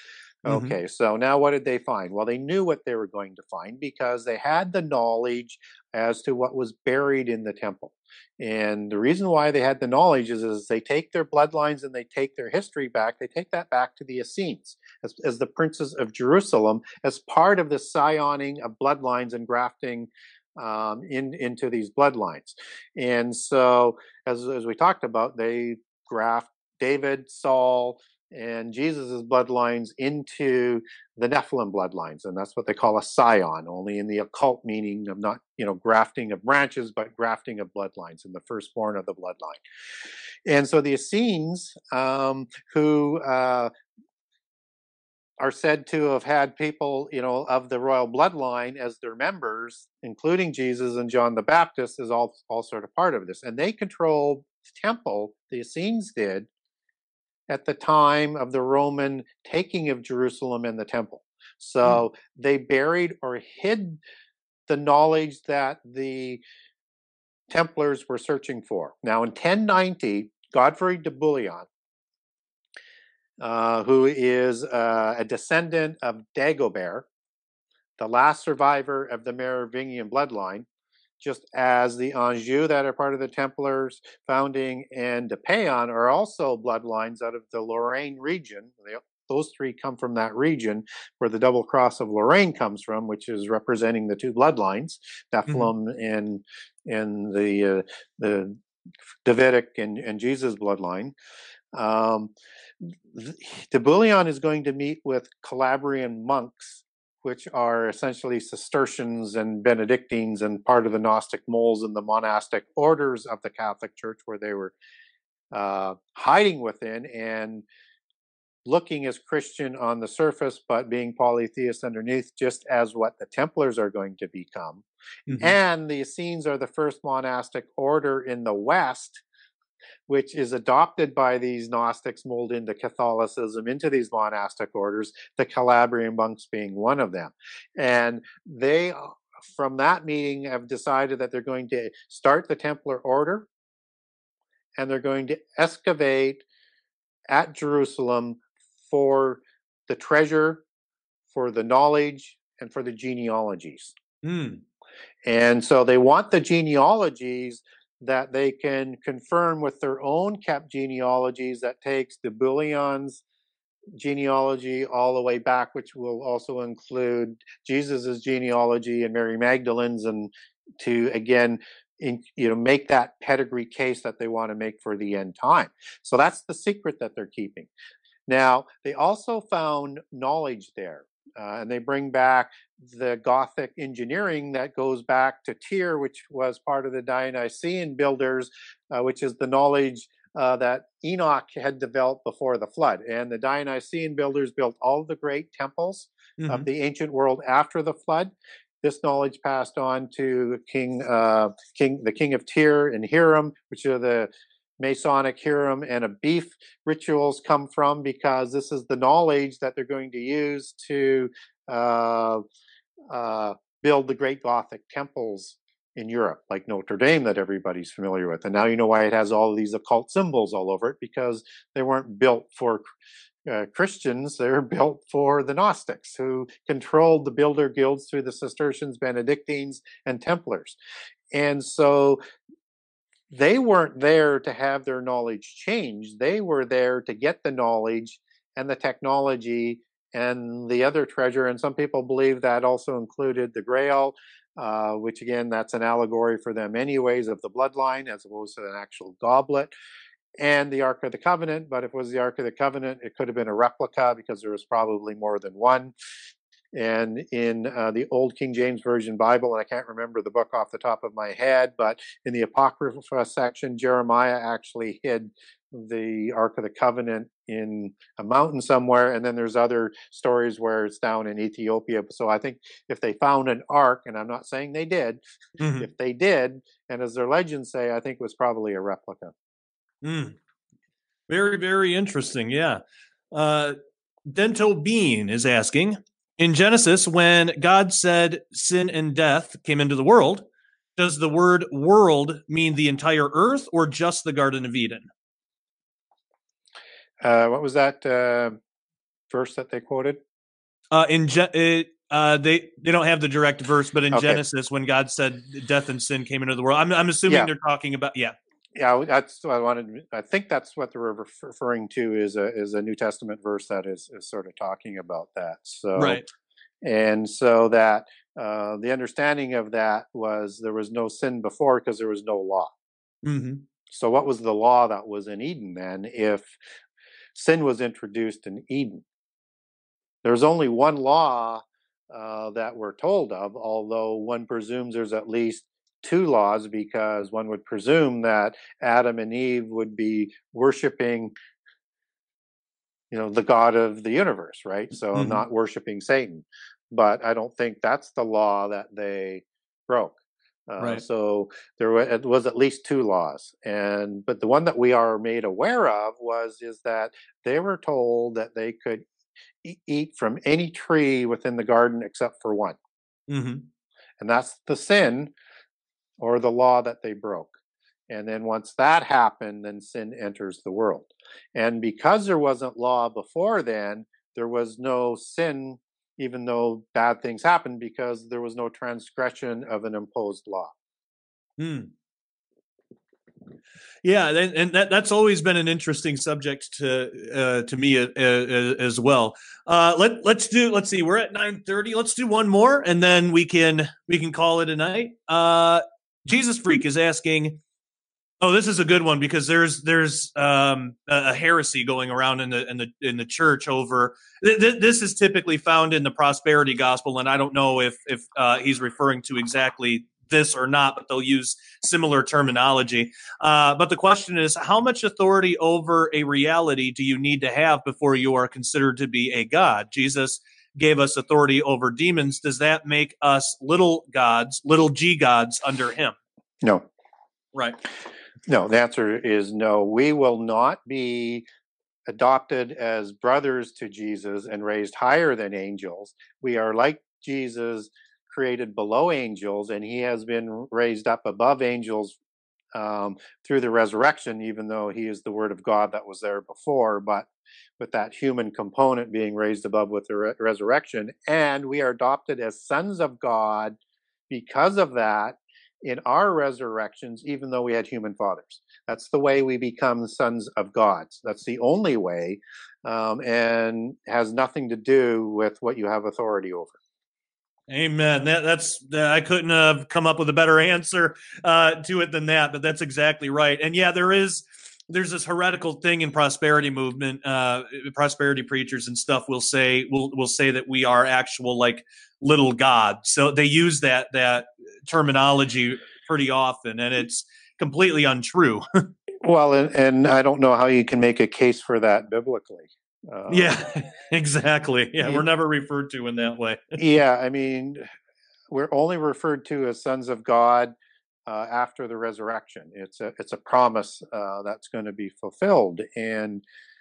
Mm-hmm. Okay, so now what did they find? Well, they knew what they were going to find because they had the knowledge as to what was buried in the temple. And the reason why they had the knowledge is, is they take their bloodlines and they take their history back. They take that back to the Essenes as, as the princes of Jerusalem, as part of the scioning of bloodlines and grafting um, in, into these bloodlines. And so, as, as we talked about, they graft David, Saul, and Jesus's bloodlines into the Nephilim bloodlines, and that's what they call a scion, only in the occult meaning of not, you know, grafting of branches, but grafting of bloodlines, in the firstborn of the bloodline. And so the Essenes, um, who uh, are said to have had people, you know, of the royal bloodline as their members, including Jesus and John the Baptist, is all all sort of part of this, and they controlled the temple. The Essenes did, at the time of the Roman taking of Jerusalem and the temple. So mm. they buried or hid the knowledge that the Templars were searching for. Now, in ten ninety, Godfrey de Bouillon, uh, who is uh, a descendant of Dagobert, the last survivor of the Merovingian bloodline, just as the Anjou that are part of the Templars founding and the Payon are also bloodlines out of the Lorraine region. They, those three come from that region where the double cross of Lorraine comes from, which is representing the two bloodlines, Nephilim mm-hmm. and and the uh, the Davidic and, and Jesus bloodline. Um, de Bouillon is going to meet with Calabrian monks, which are essentially Cistercians and Benedictines and part of the Gnostic moles and the monastic orders of the Catholic Church, where they were uh, hiding within and looking as Christian on the surface, but being polytheist underneath, just as what the Templars are going to become. Mm-hmm. And the Essenes are the first monastic order in the West, which is adopted by these Gnostics, molded into Catholicism, into these monastic orders, the Calabrian monks being one of them. And they, from that meeting, have decided that they're going to start the Templar order, and they're going to excavate at Jerusalem for the treasure, for the knowledge, and for the genealogies. Mm. And so they want the genealogies that they can confirm with their own kept genealogies that takes de Bouillon's genealogy all the way back, which will also include Jesus's genealogy and Mary Magdalene's, and to again, in, you know, make that pedigree case that they want to make for the end time. So that's the secret that they're keeping. Now, they also found knowledge there. Uh, and they bring back the Gothic engineering that goes back to Tyre, which was part of the Dionysian builders, uh, which is the knowledge uh, that Enoch had developed before the flood. And the Dionysian builders built all of the great temples mm-hmm. of the ancient world after the flood. This knowledge passed on to King, uh, King, the king of Tyre and Hiram, which are the Masonic Hiram and Abif rituals come from, because this is the knowledge that they're going to use to uh, uh, build the great Gothic temples in Europe, like Notre Dame that everybody's familiar with. And now you know why it has all of these occult symbols all over it, because they weren't built for uh, Christians, they were built for the Gnostics, who controlled the builder guilds through the Cistercians, Benedictines, and Templars. And so they weren't there to have their knowledge changed. They were there to get the knowledge and the technology and the other treasure. And some people believe that also included the Grail, uh, which again, that's an allegory for them anyways, of the bloodline, as opposed to an actual goblet, and the Ark of the Covenant. But if it was the Ark of the Covenant, it could have been a replica, because there was probably more than one. And in uh, the old King James Version Bible, and I can't remember the book off the top of my head, but in the Apocrypha section, Jeremiah actually hid the Ark of the Covenant in a mountain somewhere. And then there's other stories where it's down in Ethiopia. So I think if they found an ark, and I'm not saying they did, mm-hmm. if they did, and as their legends say, I think it was probably a replica. Mm. Very, very interesting. Yeah. Uh, Dento Bean is asking, in Genesis, when God said sin and death came into the world, does the word world mean the entire earth or just the Garden of Eden? Uh, what was that uh, verse that they quoted? Uh, in Ge- it, uh, they they don't have the direct verse, but in Okay. Genesis, when God said death and sin came into the world, I'm I'm assuming Yeah. they're talking about yeah. Yeah, that's what I wanted. I think that's what they're referring to is a is a New Testament verse that is, is sort of talking about that. So, Right. and so that uh, the understanding of that was there was no sin before because there was no law. Mm-hmm. So, what was the law that was in Eden then? If sin was introduced in Eden, there's only one law uh, that we're told of, although one presumes there's at least two laws because one would presume that Adam and Eve would be worshiping, you know, the God of the universe, right? So Mm-hmm. not worshiping Satan. But I don't think that's the law that they broke. Uh, Right. so there was at least two laws, and but the one that we are made aware of was is that they were told that they could eat from any tree within the garden except for one. Mm-hmm. And that's the sin or the law that they broke. And then once that happened, then sin enters the world. And because there wasn't law before then, there was no sin, even though bad things happened, because there was no transgression of an imposed law. Hmm. Yeah, and, and that that's always been an interesting subject to uh, to me uh, uh, as well. Uh, let let's do let's see, we're at nine thirty. Let's do one more, and then we can we can call it a night. Uh, Jesus Freak is asking. Oh, this is a good one because there's there's um, a, a heresy going around in the in the in the church over. Th- th- this is typically found in the prosperity gospel, and I don't know if if uh, he's referring to exactly this or not, but they'll use similar terminology. Uh, but the question is, how much authority over a reality do you need to have before you are considered to be a god? Jesus gave us authority over demons. Does that make us little gods, little g gods under him? No. Right. No, the answer is no. We will not be adopted as brothers to Jesus and raised higher than angels. We are like Jesus, created below angels, and he has been raised up above angels um, through the resurrection, even though he is the Word of God that was there before, but with that human component being raised above with the re- resurrection. And we are adopted as sons of God because of that in our resurrections, even though we had human fathers. That's the way we become sons of God. That's the only way, um, and has nothing to do with what you have authority over. Amen. That, that's that, I couldn't have come up with a better answer uh, to it than that, but that's exactly right. And yeah, there is there's this heretical thing in prosperity movement. Uh, prosperity preachers and stuff will say will will say that we are actual like little gods. So they use that that terminology pretty often, and it's completely untrue. Well, and, and I don't know how you can make a case for that biblically. Um, Yeah, exactly. Yeah, we're you, never referred to in that way. yeah, I mean, we're only referred to as sons of God uh, after the resurrection. It's a it's a promise uh, that's going to be fulfilled, and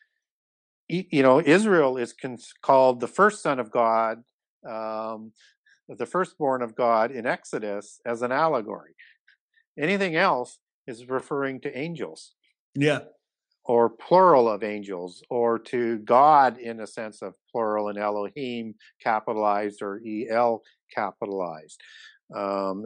you know, Israel is called the first son of God, um, the firstborn of God in Exodus as an allegory. Anything else is referring to angels. Yeah. Or plural of angels, or to God in a sense of plural and Elohim capitalized or E L capitalized. Um,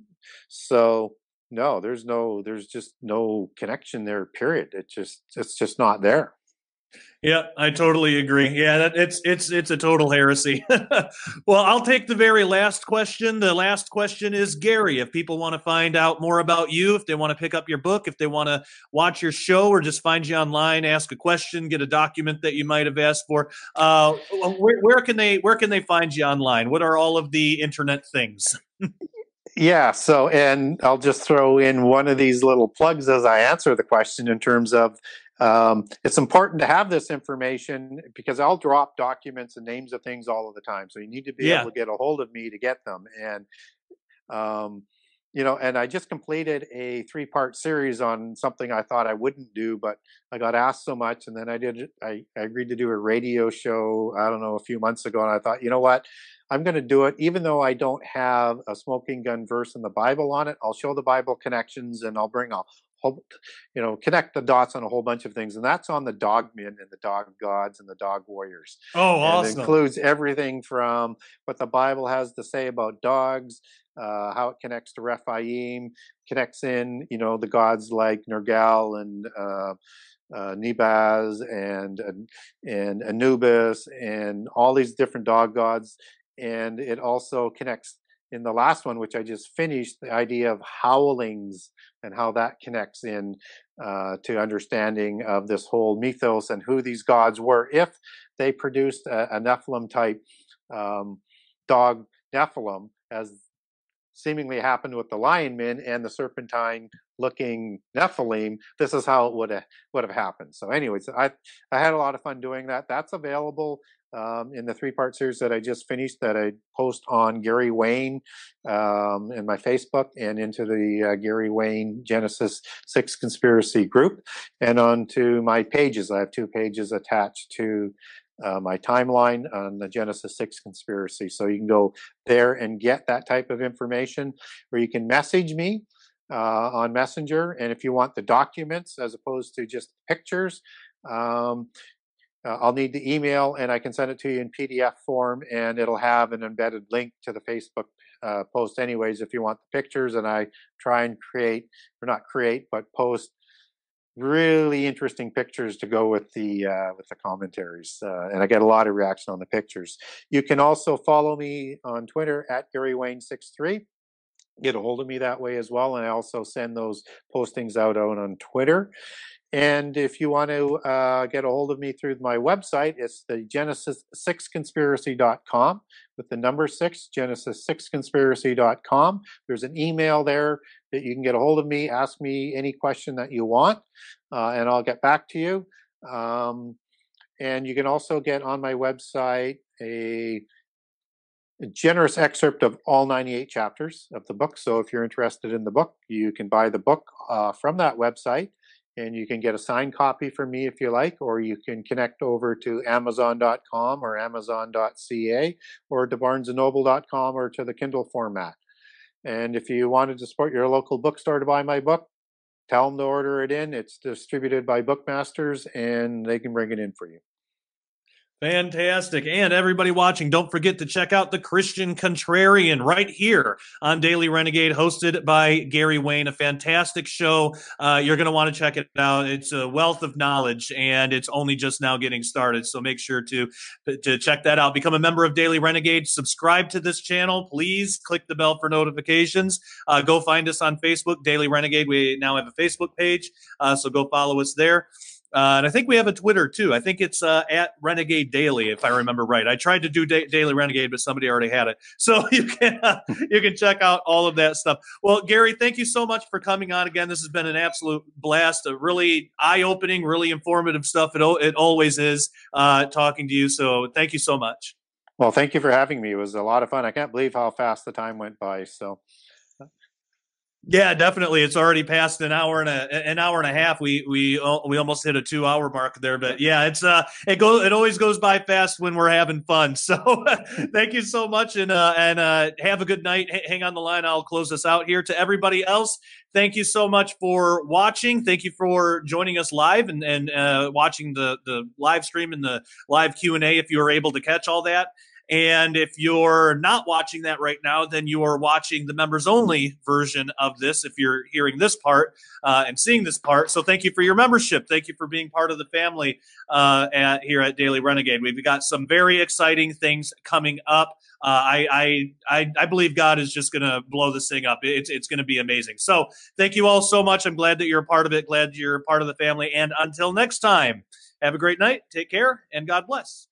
so no, there's no, there's just no connection there. Period. It just, it's just not there. Yeah, I totally agree. Yeah, that, it's it's it's a total heresy. Well, I'll take the very last question. The last question is Gary. If people want to find out more about you, if they want to pick up your book, if they want to watch your show, or just find you online, ask a question, get a document that you might have asked for, uh, where, where can they where can they find you online? What are all of the internet things? Yeah. So, and I'll just throw in one of these little plugs as I answer the question in terms of um, it's important to have this information because I'll drop documents and names of things all of the time. So you need to be Yeah. able to get a hold of me to get them. And, um, you know, and I just completed a three part series on something I thought I wouldn't do, but I got asked so much. And then I did, I, I agreed to do a radio show, I don't know, a few months ago. And I thought, you know what? I'm going to do it, even though I don't have a smoking gun verse in the Bible on it. I'll show the Bible connections and I'll bring a whole, you know, connect the dots on a whole bunch of things. And that's on the dog men and the dog gods and the dog warriors. Oh, and awesome. It includes everything from what the Bible has to say about dogs, uh, how it connects to Rephaim, connects in, you know, the gods like Nergal and uh, uh, Nebaz and and Anubis and all these different dog gods. And it also connects in the last one, which I just finished, the idea of howlings and how that connects in uh, to understanding of this whole mythos and who these gods were if they produced a, a Nephilim type um, dog Nephilim, as seemingly happened with the lion men and the serpentine looking Nephilim. This is how it would have would have happened. So anyways, I I had a lot of fun doing that. That's available um, in the three part series that I just finished, that I post on Gary Wayne um, in my Facebook and into the uh, Gary Wayne Genesis six Conspiracy group, and onto my pages. I have two pages attached to Uh, my timeline on the Genesis six Conspiracy. So you can go there and get that type of information, or you can message me uh, on Messenger. And if you want the documents as opposed to just pictures, um, uh, I'll need the email, and I can send it to you in P D F form, and it'll have an embedded link to the Facebook uh, post anyways if you want the pictures. And I try and create, or not create, but post really interesting pictures to go with the uh, with the commentaries, uh, and I get a lot of reaction on the pictures. You can also follow me on Twitter at Gary Wayne sixty-three. Get a hold of me that way as well, and I also send those postings out on, on Twitter. And if you want to uh, get a hold of me through my website, it's the Genesis six Conspiracy dot com with the number six, Genesis six Conspiracy dot com. There's an email there that you can get a hold of me, ask me any question that you want, uh, and I'll get back to you. Um, and you can also get on my website a, a generous excerpt of all ninety-eight chapters of the book. So if you're interested in the book, you can buy the book uh, from that website. And you can get a signed copy from me if you like, or you can connect over to Amazon dot com or Amazon dot C A or to Barnes and Noble dot com or to the Kindle format. And if you wanted to support your local bookstore to buy my book, tell them to order it in. It's distributed by Bookmasters, and they can bring it in for you. Fantastic. And everybody watching, don't forget to check out the Christian Contrarian right here on Daily Renegade, hosted by Gary Wayne. A fantastic show. Uh, you're going to want to check it out. It's a wealth of knowledge, and it's only just now getting started. So make sure to, to check that out. Become a member of Daily Renegade. Subscribe to this channel. Please click the bell for notifications. Uh, go find us on Facebook, Daily Renegade. We now have a Facebook page, uh, so go follow us there. Uh, and I think we have a Twitter too. I think it's uh, at Renegade Daily, if I remember right. I tried to do da- Daily Renegade, but somebody already had it. So you can uh, you can check out all of that stuff. Well, Gary, thank you so much for coming on again. This has been an absolute blast. A really eye-opening, really informative stuff. It it always is uh, talking to you. So thank you so much. Well, thank you for having me. It was a lot of fun. I can't believe how fast the time went by. So. Yeah, definitely. It's already past an hour and a an hour and a half. We we we almost hit a two hour mark there, but yeah, it's uh it goes it always goes by fast when we're having fun. So thank you so much, and uh and uh have a good night. H- hang on the line. I'll close this out here. To everybody else, thank you so much for watching. Thank you for joining us live and and uh, watching the the live stream and the live Q and A if you were able to catch all that. And if you're not watching that right now, then you are watching the members only version of this if you're hearing this part uh, and seeing this part. So thank you for your membership. Thank you for being part of the family uh, at, here at Daily Renegade. We've got some very exciting things coming up. Uh, I, I, I, I believe God is just going to blow this thing up. It's, it's going to be amazing. So thank you all so much. I'm glad that you're a part of it. Glad you're a part of the family. And until next time, have a great night. Take care and God bless.